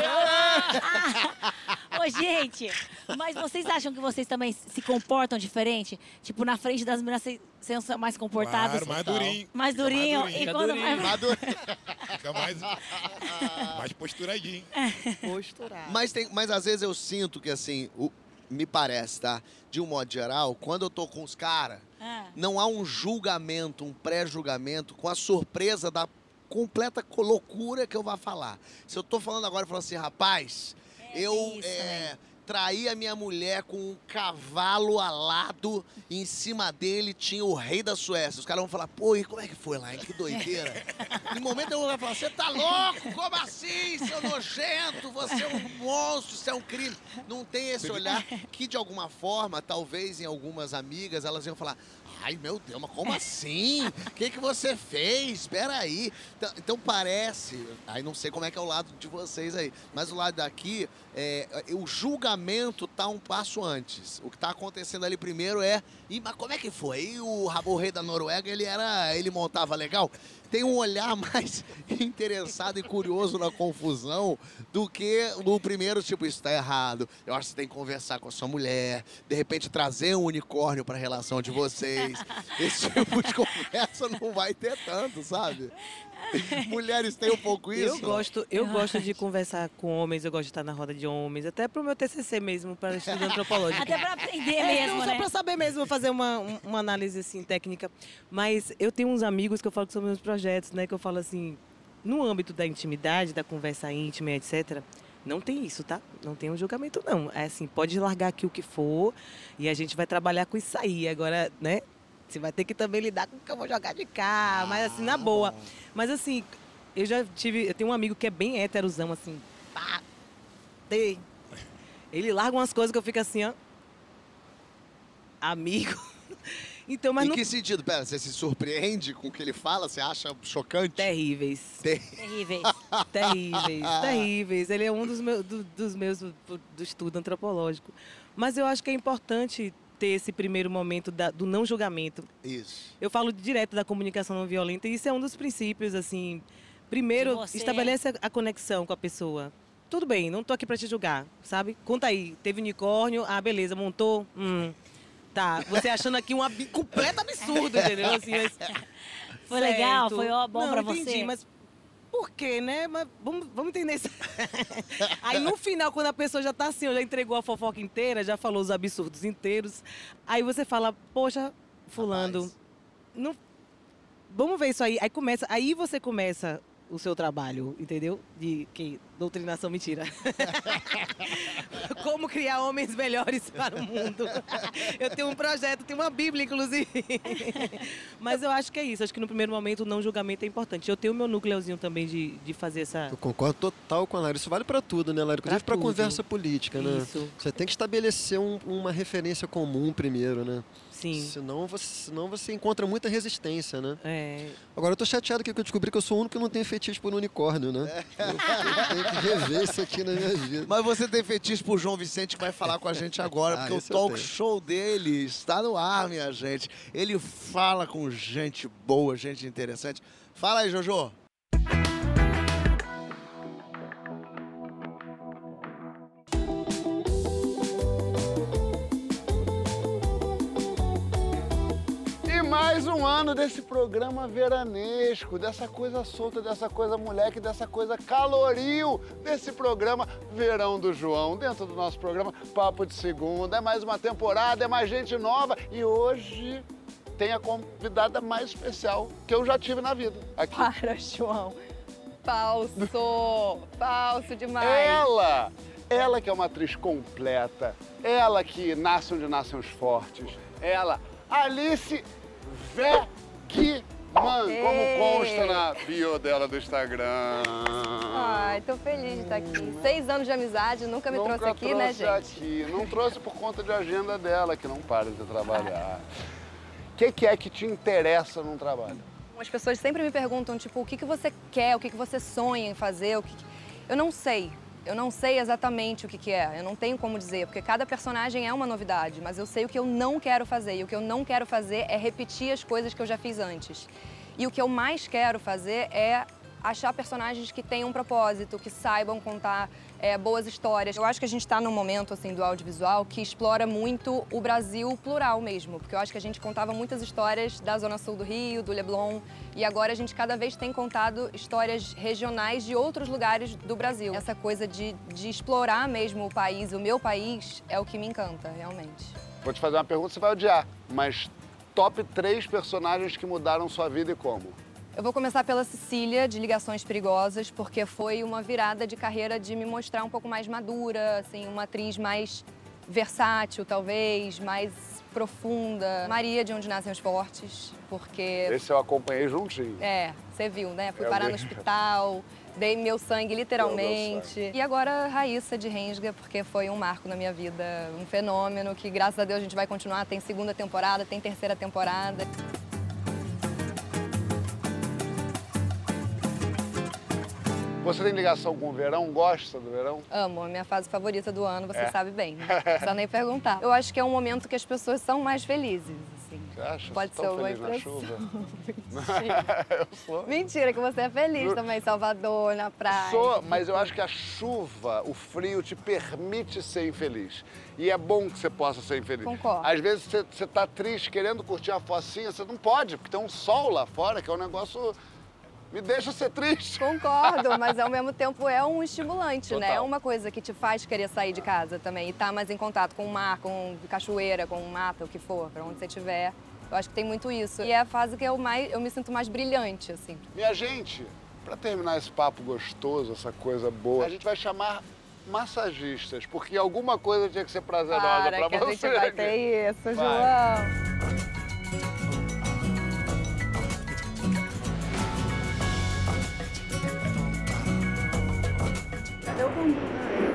Ô, gente, mas vocês acham que vocês também se comportam diferente? Tipo, na frente das meninas, vocês são mais comportados? Claro, mais durinho. Mais durinho? Mais durinho. E quando durinho. Fica mais posturadinho. Posturado. Mas às vezes eu sinto que, assim, me parece, tá? De um modo geral, quando eu tô com os caras, não há um julgamento, um pré-julgamento com a surpresa da completa loucura que eu vou falar. Se eu tô falando agora, falando assim, rapaz, eu traí a minha mulher com um cavalo alado e em cima dele tinha o rei da Suécia. Os caras vão falar, pô, e como é que foi lá, hein? Que doideira. No momento eu vou falar, você tá louco? Como assim, seu nojento? Você é um monstro, isso é um crime. Não tem esse olhar que, de alguma forma, talvez em algumas amigas, elas iam falar, ai, meu Deus, mas como assim? O que você fez? Espera aí. Então parece, aí não sei como é que é o lado de vocês aí, mas o lado daqui, o julgamento tá um passo antes. O que tá acontecendo ali primeiro mas como é que foi? E o rei da Noruega, ele montava legal? Tem um olhar mais interessado e curioso na confusão do que no primeiro, tipo, isso tá errado. Eu acho que você tem que conversar com a sua mulher, de repente trazer um unicórnio pra relação de vocês. Esse tipo de conversa não vai ter tanto, sabe? Mulheres têm um pouco isso? Eu gosto de conversar com homens, eu gosto de estar na roda de homens, até pro meu TCC mesmo, para estudo antropológico. Até pra aprender mesmo, não, né? só pra saber mesmo, fazer uma análise assim, técnica. Mas eu tenho uns amigos que eu falo que são meus projetos, né? Que eu falo assim, no âmbito da intimidade, da conversa íntima, etc., não tem isso, tá? Não tem um julgamento, não. É assim, pode largar aqui o que for e a gente vai trabalhar com isso aí. Agora, né? Você vai ter que também lidar com o que eu vou jogar de cá, mas assim, na boa. Mas assim, eu tenho um amigo que é bem héterozão, assim, pá, ele larga umas coisas que eu fico assim, ó, amigo. Então, mas em que sentido? Pera, você se surpreende com o que ele fala? Você acha chocante? Terríveis. Terríveis. Terríveis. Ele é um dos meus do estudo antropológico. Mas eu acho que é importante ter esse primeiro momento do não julgamento. Isso. Eu falo direto da comunicação não violenta e isso é um dos princípios, assim. Primeiro, estabelece a conexão com a pessoa. Tudo bem, não tô aqui para te julgar, sabe? Conta aí, teve unicórnio, beleza, montou, tá. Você achando aqui um completo absurdo, entendeu? Assim, foi legal, foi bom para você? Entendi, mas por quê, né? Mas vamos entender isso. Aí no final, quando a pessoa já tá assim, já entregou a fofoca inteira, já falou os absurdos inteiros, aí você fala, poxa, fulano, não, vamos ver isso aí. Aí você começa o seu trabalho, entendeu? Doutrinação, mentira. Como criar homens melhores para o mundo. Eu tenho um projeto, tenho uma bíblia, inclusive. Mas eu acho que é isso. Acho que no primeiro momento o não julgamento é importante. Eu tenho o meu núcleozinho também de fazer essa... Eu concordo total com a Lari. Isso vale para tudo, né, Lari? Inclusive para conversa política, né? Isso. Você tem que estabelecer uma referência comum primeiro, né? Sim. Senão você encontra muita resistência, né? Agora, eu tô chateado que eu descobri que eu sou o único que não tem fetiche por unicórnio, né? Eu tenho que rever isso aqui na minha vida. Mas você tem fetiche pro João Vicente, que vai falar com a gente agora, porque o talk show dele está no ar, minha gente. Ele fala com gente boa, gente interessante. Fala aí, Jojo. Mais um ano desse programa veranesco, dessa coisa solta, dessa coisa moleque, dessa coisa caloril, desse programa Verão do João, dentro do nosso programa Papo de Segunda. É mais uma temporada, é mais gente nova e hoje tem a convidada mais especial que eu já tive na vida. Aqui. Para, João. Falso demais. Ela que é uma atriz completa, ela que nasce onde nascem os fortes, ela, Alice Vegman, como consta na bio dela do Instagram. Ai, tô feliz de estar aqui. 6 anos de amizade, nunca me trouxe aqui, né, gente? Não trouxe por conta de agenda dela, que não para de trabalhar. O que é que te interessa num trabalho? As pessoas sempre me perguntam, tipo, o que você quer, o que você sonha em fazer, Eu não sei. Eu não sei exatamente o que é, eu não tenho como dizer, porque cada personagem é uma novidade, mas eu sei o que eu não quero fazer, e o que eu não quero fazer é repetir as coisas que eu já fiz antes. E o que eu mais quero fazer é achar personagens que tenham um propósito, que saibam contar boas histórias. Eu acho que a gente está num momento assim, do audiovisual que explora muito o Brasil plural mesmo, porque eu acho que a gente contava muitas histórias da Zona Sul do Rio, do Leblon, e agora a gente cada vez tem contado histórias regionais de outros lugares do Brasil. Essa coisa de explorar mesmo o país, o meu país, é o que me encanta, realmente. Vou te fazer uma pergunta, você vai odiar, mas top 3 personagens que mudaram sua vida e como? Eu vou começar pela Cecília, de Ligações Perigosas, porque foi uma virada de carreira de me mostrar um pouco mais madura, assim, uma atriz mais versátil, talvez, mais profunda. Maria, de Onde Nascem os Fortes, porque... Esse eu acompanhei juntinho. Você viu, né? Fui parar no hospital, dei meu sangue literalmente. E agora Raíssa, de Rensga, porque foi um marco na minha vida, um fenômeno que, graças a Deus, a gente vai continuar. Tem 2ª temporada, tem 3ª temporada. Você tem ligação com o verão? Gosta do verão? Amo, é a minha fase favorita do ano, você sabe bem, né? Não precisa nem perguntar. Eu acho que é um momento que as pessoas são mais felizes, assim. Você acha? Pode ser uma impressão. Na chuva? Mentira. Eu sou. Mentira, que você é feliz também em Salvador, na praia. Sou, mas eu acho que a chuva, o frio, te permite ser infeliz. E é bom que você possa ser infeliz. Concordo. Às vezes você tá triste, querendo curtir uma focinha, você não pode, porque tem um sol lá fora, que é um negócio... Me deixa ser triste. Concordo, mas ao mesmo tempo é um estimulante, Total. né? É uma coisa que te faz querer sair de casa também e estar mais em contato com o mar, com cachoeira, com mata, o que for, pra onde você estiver. Eu acho que tem muito isso. E é a fase que eu me sinto mais brilhante, assim. Minha gente, pra terminar esse papo gostoso, essa coisa boa, a gente vai chamar massagistas, porque alguma coisa tinha que ser prazerosa pra que você. A gente vai ter isso, João.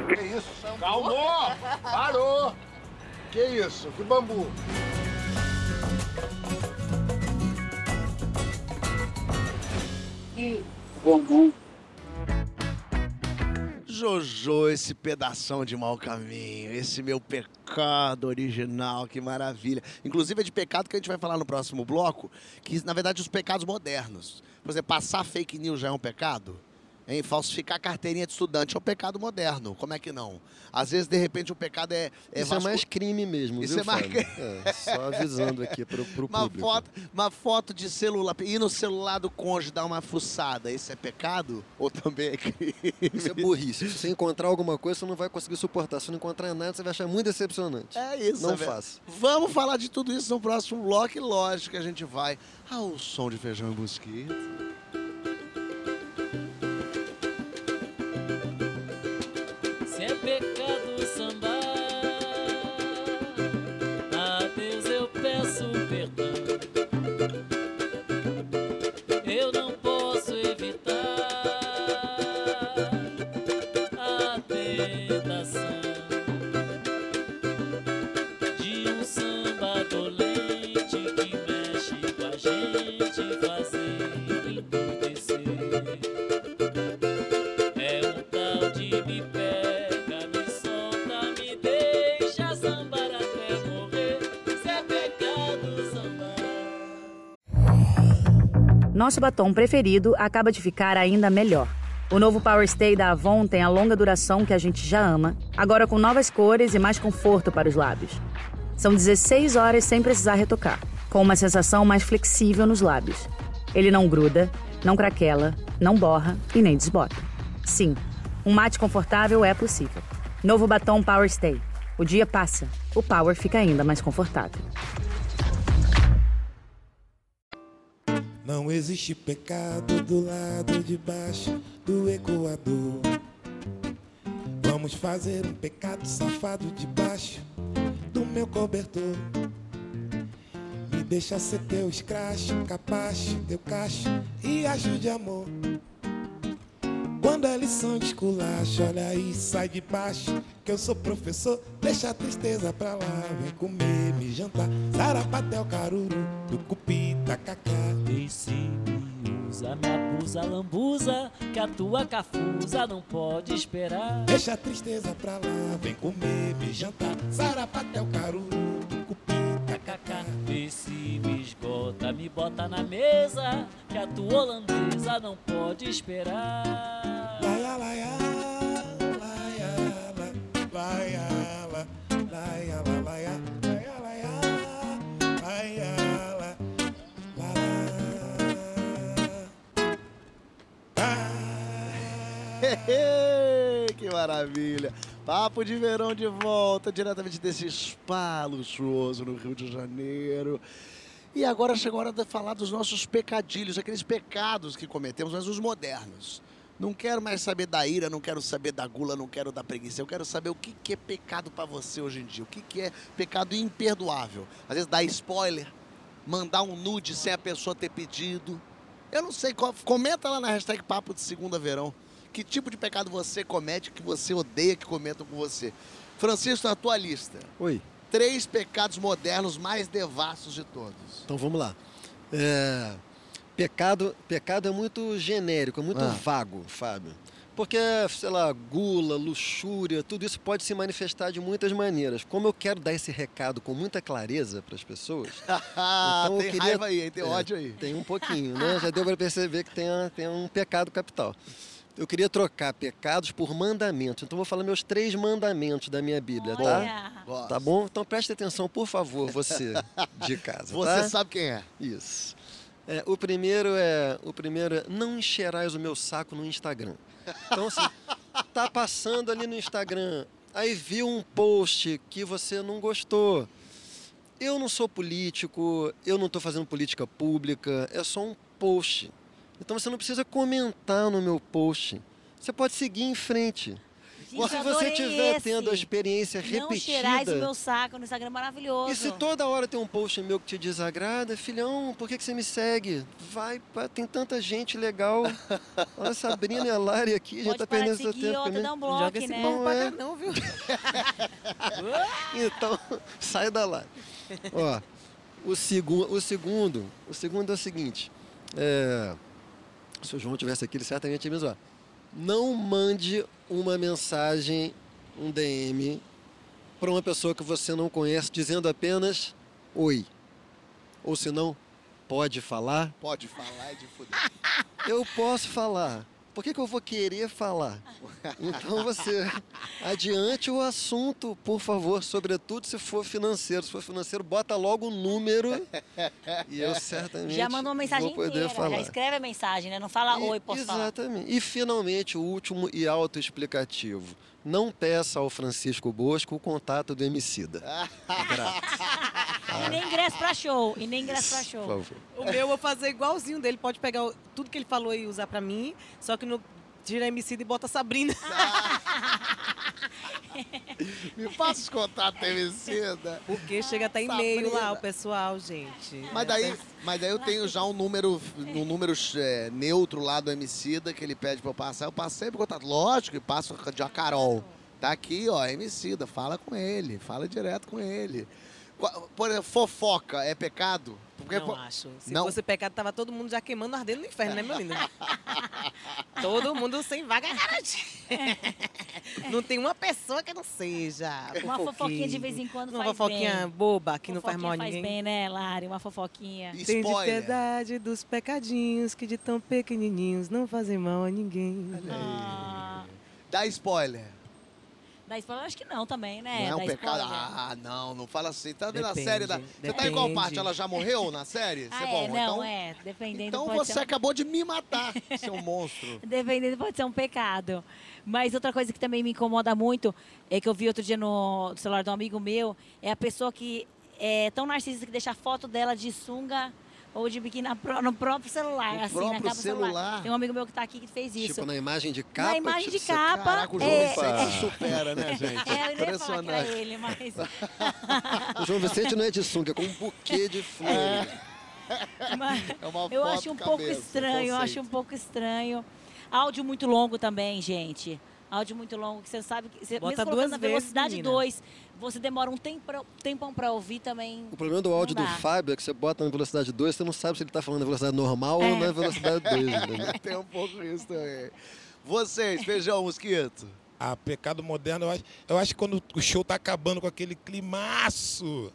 Que isso, Sambu? Calmou! Parou! Que isso? Que bambu? Bambu. Jojo, esse pedação de mau caminho, esse meu pecado original, que maravilha. Inclusive é de pecado que a gente vai falar no próximo bloco, que na verdade os pecados modernos. Por exemplo, passar fake news já é um pecado? Hein? Falsificar carteirinha de estudante é um pecado moderno, como é que não? Às vezes, de repente, o pecado é Isso é mais crime mesmo, Isso viu, é mais Fábio? Só avisando aqui pro público. Uma foto de celular, ir no celular do cônjuge dar uma fuçada, isso é pecado? Ou também é crime? Isso é burrice. Se você encontrar alguma coisa, você não vai conseguir suportar. Se não encontrar nada, você vai achar muito decepcionante. É isso, Não velho. faça. Vamos falar de tudo isso no próximo bloco e lógico que a gente vai ao som de Feijão e Mosquito. Se é pecado sambar, a Deus eu peço perdão. Eu não posso evitar a tentação de um samba dolente que mexe com a gente, fazendo enlouquecer. É um tal de me pega, me solta, me deixa sambar até morrer. Se é pecado sambar. Nosso batom preferido acaba de ficar ainda melhor. O novo Power Stay da Avon tem a longa duração que a gente já ama, agora com novas cores e mais conforto para os lábios. São 16 horas sem precisar retocar, com uma sensação mais flexível nos lábios. Ele não gruda, não craquela, não borra e nem desbota. Sim, um mate confortável é possível. Novo batom Power Stay. O dia passa, o Power fica ainda mais confortável. Não existe pecado do lado de baixo do Equador. Vamos fazer um pecado safado debaixo do meu cobertor. Me deixa ser teu escracho, capacho, teu cacho e ajude amor. Quando é lição de esculacho, olha aí, sai de baixo, que eu sou professor, deixa a tristeza pra lá, vem comer, me jantar, sarapatel, caruru, tucupi, tacacá. E se me usa, me abusa, lambuza, que a tua cafusa não pode esperar. Deixa a tristeza pra lá, vem comer, me jantar, sarapatel, caruru, tucupi, tacacá. E se me esgota, me bota na mesa, que a tua holandesa não pode esperar. Laia, laia, laia, laia, laia, laia, laia, laia, Que maravilha! Papo de verão de volta, diretamente desse spa luxuoso no Rio de Janeiro. E agora chegou a hora de falar dos nossos pecadilhos, aqueles pecados que cometemos, mas os modernos. Não quero mais saber da ira, não quero saber da gula, não quero da preguiça. Eu quero saber o que é pecado pra você hoje em dia. O que é pecado imperdoável. Às vezes dar spoiler, mandar um nude sem a pessoa ter pedido. Eu não sei, comenta lá na hashtag Papo de Segunda Verão. Que tipo de pecado você comete, que você odeia que cometam com você. Francisco, na tua lista. Oi. 3 pecados modernos mais devassos de todos. Então vamos lá. Pecado é muito genérico, é muito vago, Fábio. Porque, sei lá, gula, luxúria, tudo isso pode se manifestar de muitas maneiras. Como eu quero dar esse recado com muita clareza para as pessoas... então tem raiva aí, hein? Tem ódio aí. Tem um pouquinho, né? Já deu para perceber que tem um pecado capital. Eu queria trocar pecados por mandamentos. Então vou falar meus 3 mandamentos da minha Bíblia, tá? Gosto. Tá bom? Então preste atenção, por favor, você de casa, Você sabe quem é. Isso. O primeiro é não encherás o meu saco no Instagram. Então, assim, tá passando ali no Instagram, aí viu um post que você não gostou. Eu não sou político, eu não estou fazendo política pública, é só um post. Então você não precisa comentar no meu post. Você pode seguir em frente. Isso, se eu você adorei estiver tendo a esse. experiência Não repetida... cheirais o meu saco no Instagram, maravilhoso. E se toda hora tem um post meu que te desagrada, filhão, por que você me segue? Tem tanta gente legal. Olha a Sabrina e a Lari aqui, a gente tá perdendo seu tempo. Outra, dá um bloco, Joga esse né? pão pra cá não, viu? Então, sai da live. Ó, o segundo é o seguinte. Se o João tivesse aqui, ele certamente ia me zoar. Não mande uma mensagem, um DM, para uma pessoa que você não conhece, dizendo apenas oi. Ou se não, pode falar. Pode falar, é de fuder. Eu posso falar. Por que eu vou querer falar? Então você adiante o assunto, por favor, sobretudo se for financeiro. Se for financeiro, bota logo o número e eu certamente já mandou uma mensagem vou poder inteira, falar. já escreve a mensagem, né? Não fala oi, posso falar. Exatamente. E finalmente o último e autoexplicativo. Não peça ao Francisco Bosco o contato do Emicida. E nem ingresso pra show. Por favor. O meu eu vou fazer igualzinho dele. Pode pegar tudo que ele falou e usar pra mim, só que no tira a Emicida e bota a Sabrina. Me passa os contatos da Emicida. Porque chega até e-mail lá, o pessoal, gente. Mas daí eu tenho já um número neutro lá do Emicida que ele pede pra eu passar. Eu passei pro contato. Lógico, e passo de a Carol. Tá aqui, ó, Emicida. Fala com ele. Fala direto com ele. Por exemplo, fofoca é pecado? Porque, não acho. Se não? fosse pecado, tava todo mundo já queimando, ardendo no inferno, né, meu lindo? Todo mundo sem vaga garantida. Não tem uma pessoa que não seja. Uma fofoquinha de vez em quando uma faz bem. Uma fofoquinha boba, que não faz mal a ninguém. Faz bem, né, Lari? Uma fofoquinha. Tem de piedade dos pecadinhos que de tão pequenininhos não fazem mal a ninguém. Dá spoiler. Dá spoiler, acho que não também, né? Não é um Dá pecado? spoiler. não fala assim. Tá vendo a Depende, série da... Você tá em qual parte? Ela já morreu na série? Dependendo. Então pode você ser acabou de me matar, seu monstro. Dependendo, pode ser um pecado. Mas outra coisa que também me incomoda muito, é que eu vi outro dia no celular de um amigo meu, é a pessoa que é tão narcisista que deixa a foto dela de sunga ou de biquíni no próprio celular. No assim, próprio na capa do celular. celular? Tem um amigo meu que tá aqui que fez isso. Tipo, na imagem de capa? Na imagem de tipo, capa. Caraca, o João Vicente se supera, né, gente? Eu não ia falar que era ele, mas... O João Vicente não é de sunga, é com um buquê de flores. Mas É uma eu foto acho um cabeça, pouco estranho, conceito. Áudio muito longo também, gente. Áudio muito longo, que você sabe que... Você, Bota mesmo colocando duas na vezes, velocidade menina. 2, você demora um tempão pra ouvir também. O problema do áudio não do dá. Fábio é que você bota na velocidade 2, você não sabe se ele tá falando na velocidade normal ou na velocidade 2. Entendeu? Tem um pouco isso também. Vocês, Feijão, Mosquito. Pecado moderno, eu acho que quando o show tá acabando com aquele climaço,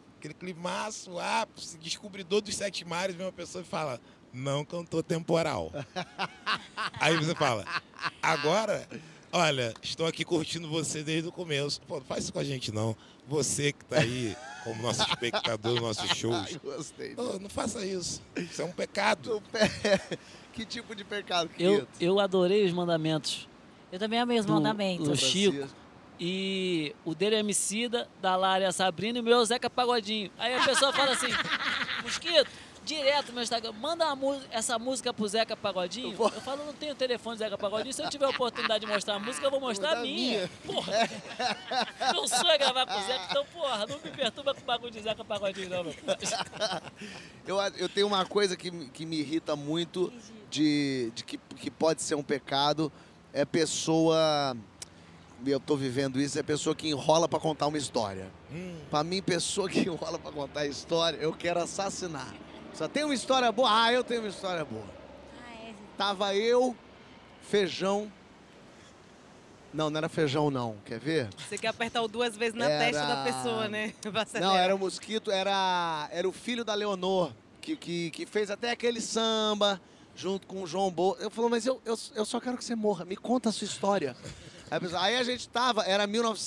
ápice, descobridor dos 7 mares, vem uma pessoa e fala, não cantou temporal. Aí você fala, agora, olha, estou aqui curtindo você desde o começo. Pô, não faz isso com a gente não. Você que tá aí como nosso espectador, nossos shows. Gostei. Não faça isso. Isso é um pecado. Que tipo de pecado, Eu adorei os mandamentos. Eu também amei os mandamentos. Do Chico. E o dele é Emicida, da Lari a Sabrina e o meu é o Zeca Pagodinho. Aí a pessoa fala assim, Mosquito, direto no meu Instagram, manda essa música pro Zeca Pagodinho. Eu falo, não tenho telefone do Zeca Pagodinho, se eu tiver a oportunidade de mostrar a música, eu vou mostrar a minha. Porra, meu sonho é gravar com o Zeca, então, porra, não me perturba com o bagulho de Zeca Pagodinho, não, meu. Eu tenho uma coisa que me irrita muito, que pode ser um pecado, é pessoa... Eu tô vivendo isso, é pessoa que enrola pra contar uma história. Pra mim, pessoa que enrola pra contar história, eu quero assassinar. Só tem uma história boa? Eu tenho uma história boa. Tava eu, Feijão... Não era Feijão, não. Quer ver? Você quer apertar o 2 vezes na testa da pessoa, né? Não, era o Mosquito, era o filho da Leonor, que fez até aquele samba, junto com o João Bo. Eu falei, mas eu só quero que você morra, me conta a sua história. Aí a gente tava, era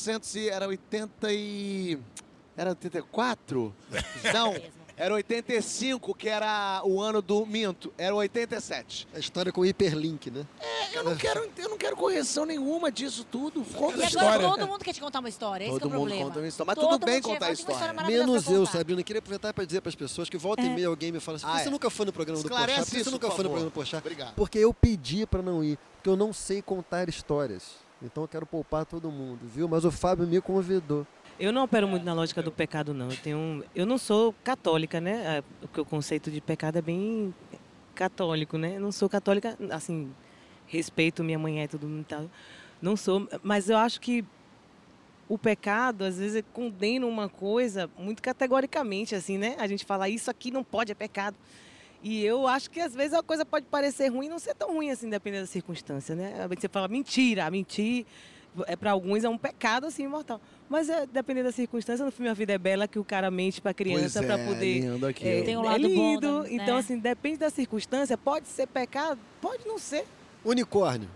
1980 e... Era 84? Não, era 85, que era o ano do Minto. Era 87. A história com hiperlink, né? Eu não quero correção nenhuma disso tudo. Conta a E história. agora todo mundo quer te contar uma história, esse que é o Todo mundo problema. conta uma história, mas Todo tudo bem mundo contar a tem uma história. maravilhosa Menos pra eu, contar. Sabrina. Eu queria aproveitar para dizer para as pessoas que volta e meia alguém me fala assim, por que você nunca foi no programa do Esclarece Porchat? Por que você isso, nunca por foi no favor. programa do Porchat? Obrigado. Porque eu pedi para não ir, porque eu não sei contar histórias. Então eu quero poupar todo mundo, viu? Mas o Fábio me convidou. Eu não opero muito na lógica do pecado, não. Eu não sou católica, né? Porque o conceito de pecado é bem católico, né? Eu não sou católica, assim, respeito minha mãe e tudo e tal. Não sou, mas eu acho que o pecado, às vezes, condena uma coisa muito categoricamente, assim, né? A gente fala, isso aqui não pode, é pecado. E eu acho que, às vezes, a coisa pode parecer ruim e não ser tão ruim, assim, dependendo da circunstância, né? Você fala, mentira, mentir, para alguns é um pecado, assim, mortal. Mas, dependendo da circunstância, no filme A Vida é Bela, que o cara mente para a criança para poder... Lindo aqui. Tem um lado bom, né? Então, assim, depende da circunstância, pode ser pecado, pode não ser. Unicórnio.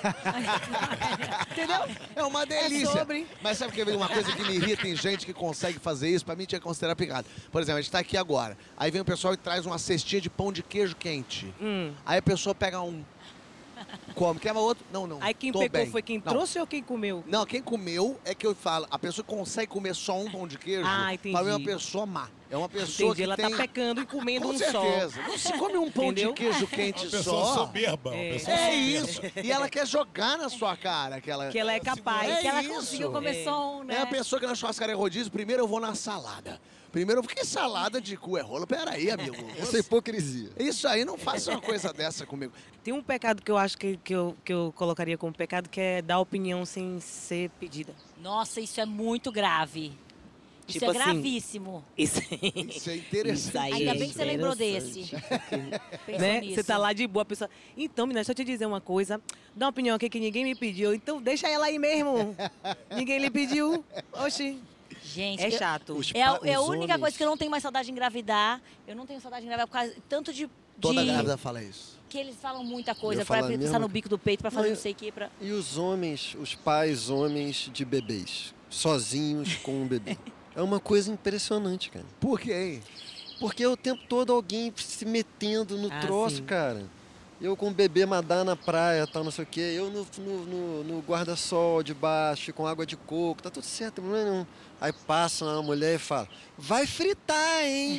Entendeu? É uma delícia. É sobre... Mas sabe que vem uma coisa que me irrita em gente que consegue fazer isso? Pra mim tinha que considerar pecado. Por exemplo, a gente tá aqui agora. Aí vem o pessoal e traz uma cestinha de pão de queijo quente. Aí a pessoa pega um... Come. Quer outro? Não. Aí quem tô pegou bem. foi quem trouxe ou quem comeu? Não, quem comeu é que eu falo. A pessoa que consegue comer só um pão de queijo, entendi. para mim é uma pessoa má. É uma pessoa que ela tem... tá pecando e comendo Com um certeza. só. Não se come um pão Entendeu? de queijo quente Uma pessoa só. soberba. Uma pessoa É soberba. isso. E ela quer jogar na sua cara. Que ela é capaz. Que ela isso. conseguiu comer só um, né? É a pessoa que na churrascaria rodízio, primeiro eu vou na salada. Primeiro, que salada de cu é rolo? Peraí, amigo. Essa é hipocrisia. Isso aí, não faça uma coisa dessa comigo. Tem um pecado que eu acho que eu colocaria como pecado, que é dar opinião sem ser pedida. Nossa, isso é muito grave. Isso Tipo é assim, gravíssimo. Isso é interessante. Ainda bem que você lembrou desse. Né? Você tá lá de boa, a pessoa... Então, menina, deixa eu te dizer uma coisa. Dá uma opinião aqui que ninguém me pediu. Então, deixa ela aí mesmo. Ninguém lhe pediu. Oxi. Gente, é chato. É a única coisa que eu não tenho mais saudade de engravidar. Eu não tenho saudade de engravidar por causa tanto de... Toda grávida fala isso. Que eles falam muita coisa Eu pra falo pensar mesmo. no bico do peito, pra fazer não sei o que. E os homens, os pais homens de bebês, sozinhos com um bebê. É uma coisa impressionante, cara. Por quê? Porque o tempo todo alguém se metendo no troço, sim. cara. Eu com o bebê nadar na praia, tal, não sei o quê. Eu no guarda-sol de baixo, com água de coco, tá tudo certo, não é não. Aí passa uma mulher e fala, vai fritar, hein?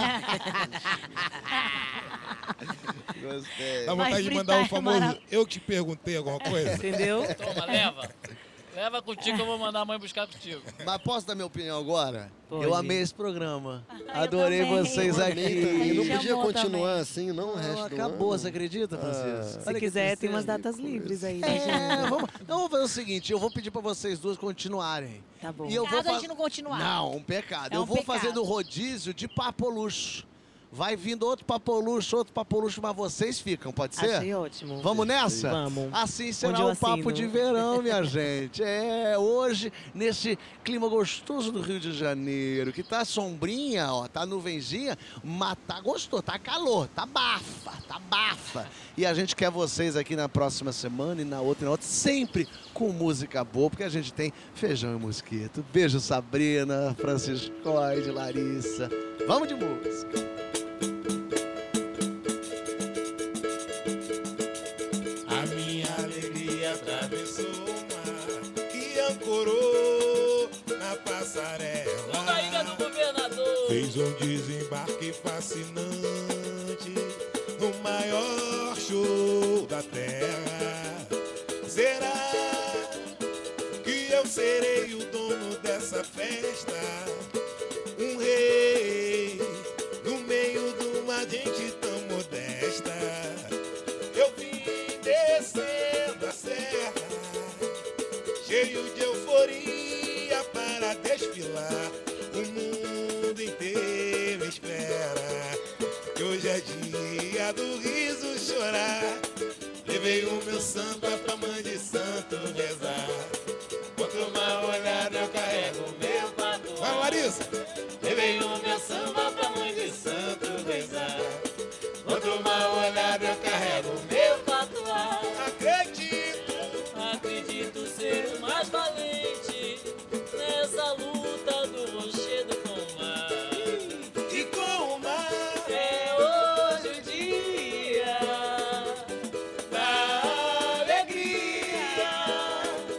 Gostei. Dá vontade de mandar o famoso, eu te perguntei alguma coisa. Entendeu? Toma, leva. Leva contigo que eu vou mandar a mãe buscar contigo. Mas posso dar minha opinião agora? Pode. Eu amei esse programa. Adorei também. vocês aqui. Eu não Chamou podia continuar também. assim, não o resto do Acabou, ano. você acredita, Francisco? Se quiser, tem umas datas livres aí. Vamos fazer o seguinte, eu vou pedir pra vocês duas continuarem. Tá bom. E eu vou Caso a gente não continuar. Não, um pecado. É eu um vou pecado. fazendo rodízio de papolucho. Vai vindo outro papolucho, mas vocês ficam, pode ser? Achei ótimo. Vamos nessa? Vamos. Assim será Onde eu o papo assino. de verão, minha gente. É, hoje, nesse clima gostoso do Rio de Janeiro, que tá sombrinha, ó, tá nuvenzinha, mas tá gostoso, tá calor, tá bafa. E a gente quer vocês aqui na próxima semana e na outra, sempre com música boa, porque a gente tem Feijão e Mosquito. Beijo, Sabrina, Franciscoide, Larissa. Vamos de música. A minha alegria atravessou o mar e ancorou na passarela. Na ilha do governador. Fez um desembarque fascinante no maior show da terra. Será que eu serei o dono dessa festa? Um rei no meio de uma gente tão modesta. Eu vim descendo a serra, cheio de euforia para desfilar. O mundo inteiro espera que hoje é dia do riso chorar. Levei o meu samba pra mãe de santo rezar. Quanto mal olhada eu carrego o meu patuá. Vai, Larissa! Levei o meu samba pra mãe de santo rezar. Quanto mal olhada eu carrego o meu patuá. Acredito ser o mais valente nessa luta do rochedo com o mar. E com o mar é hoje o dia da alegria.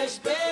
mais bem.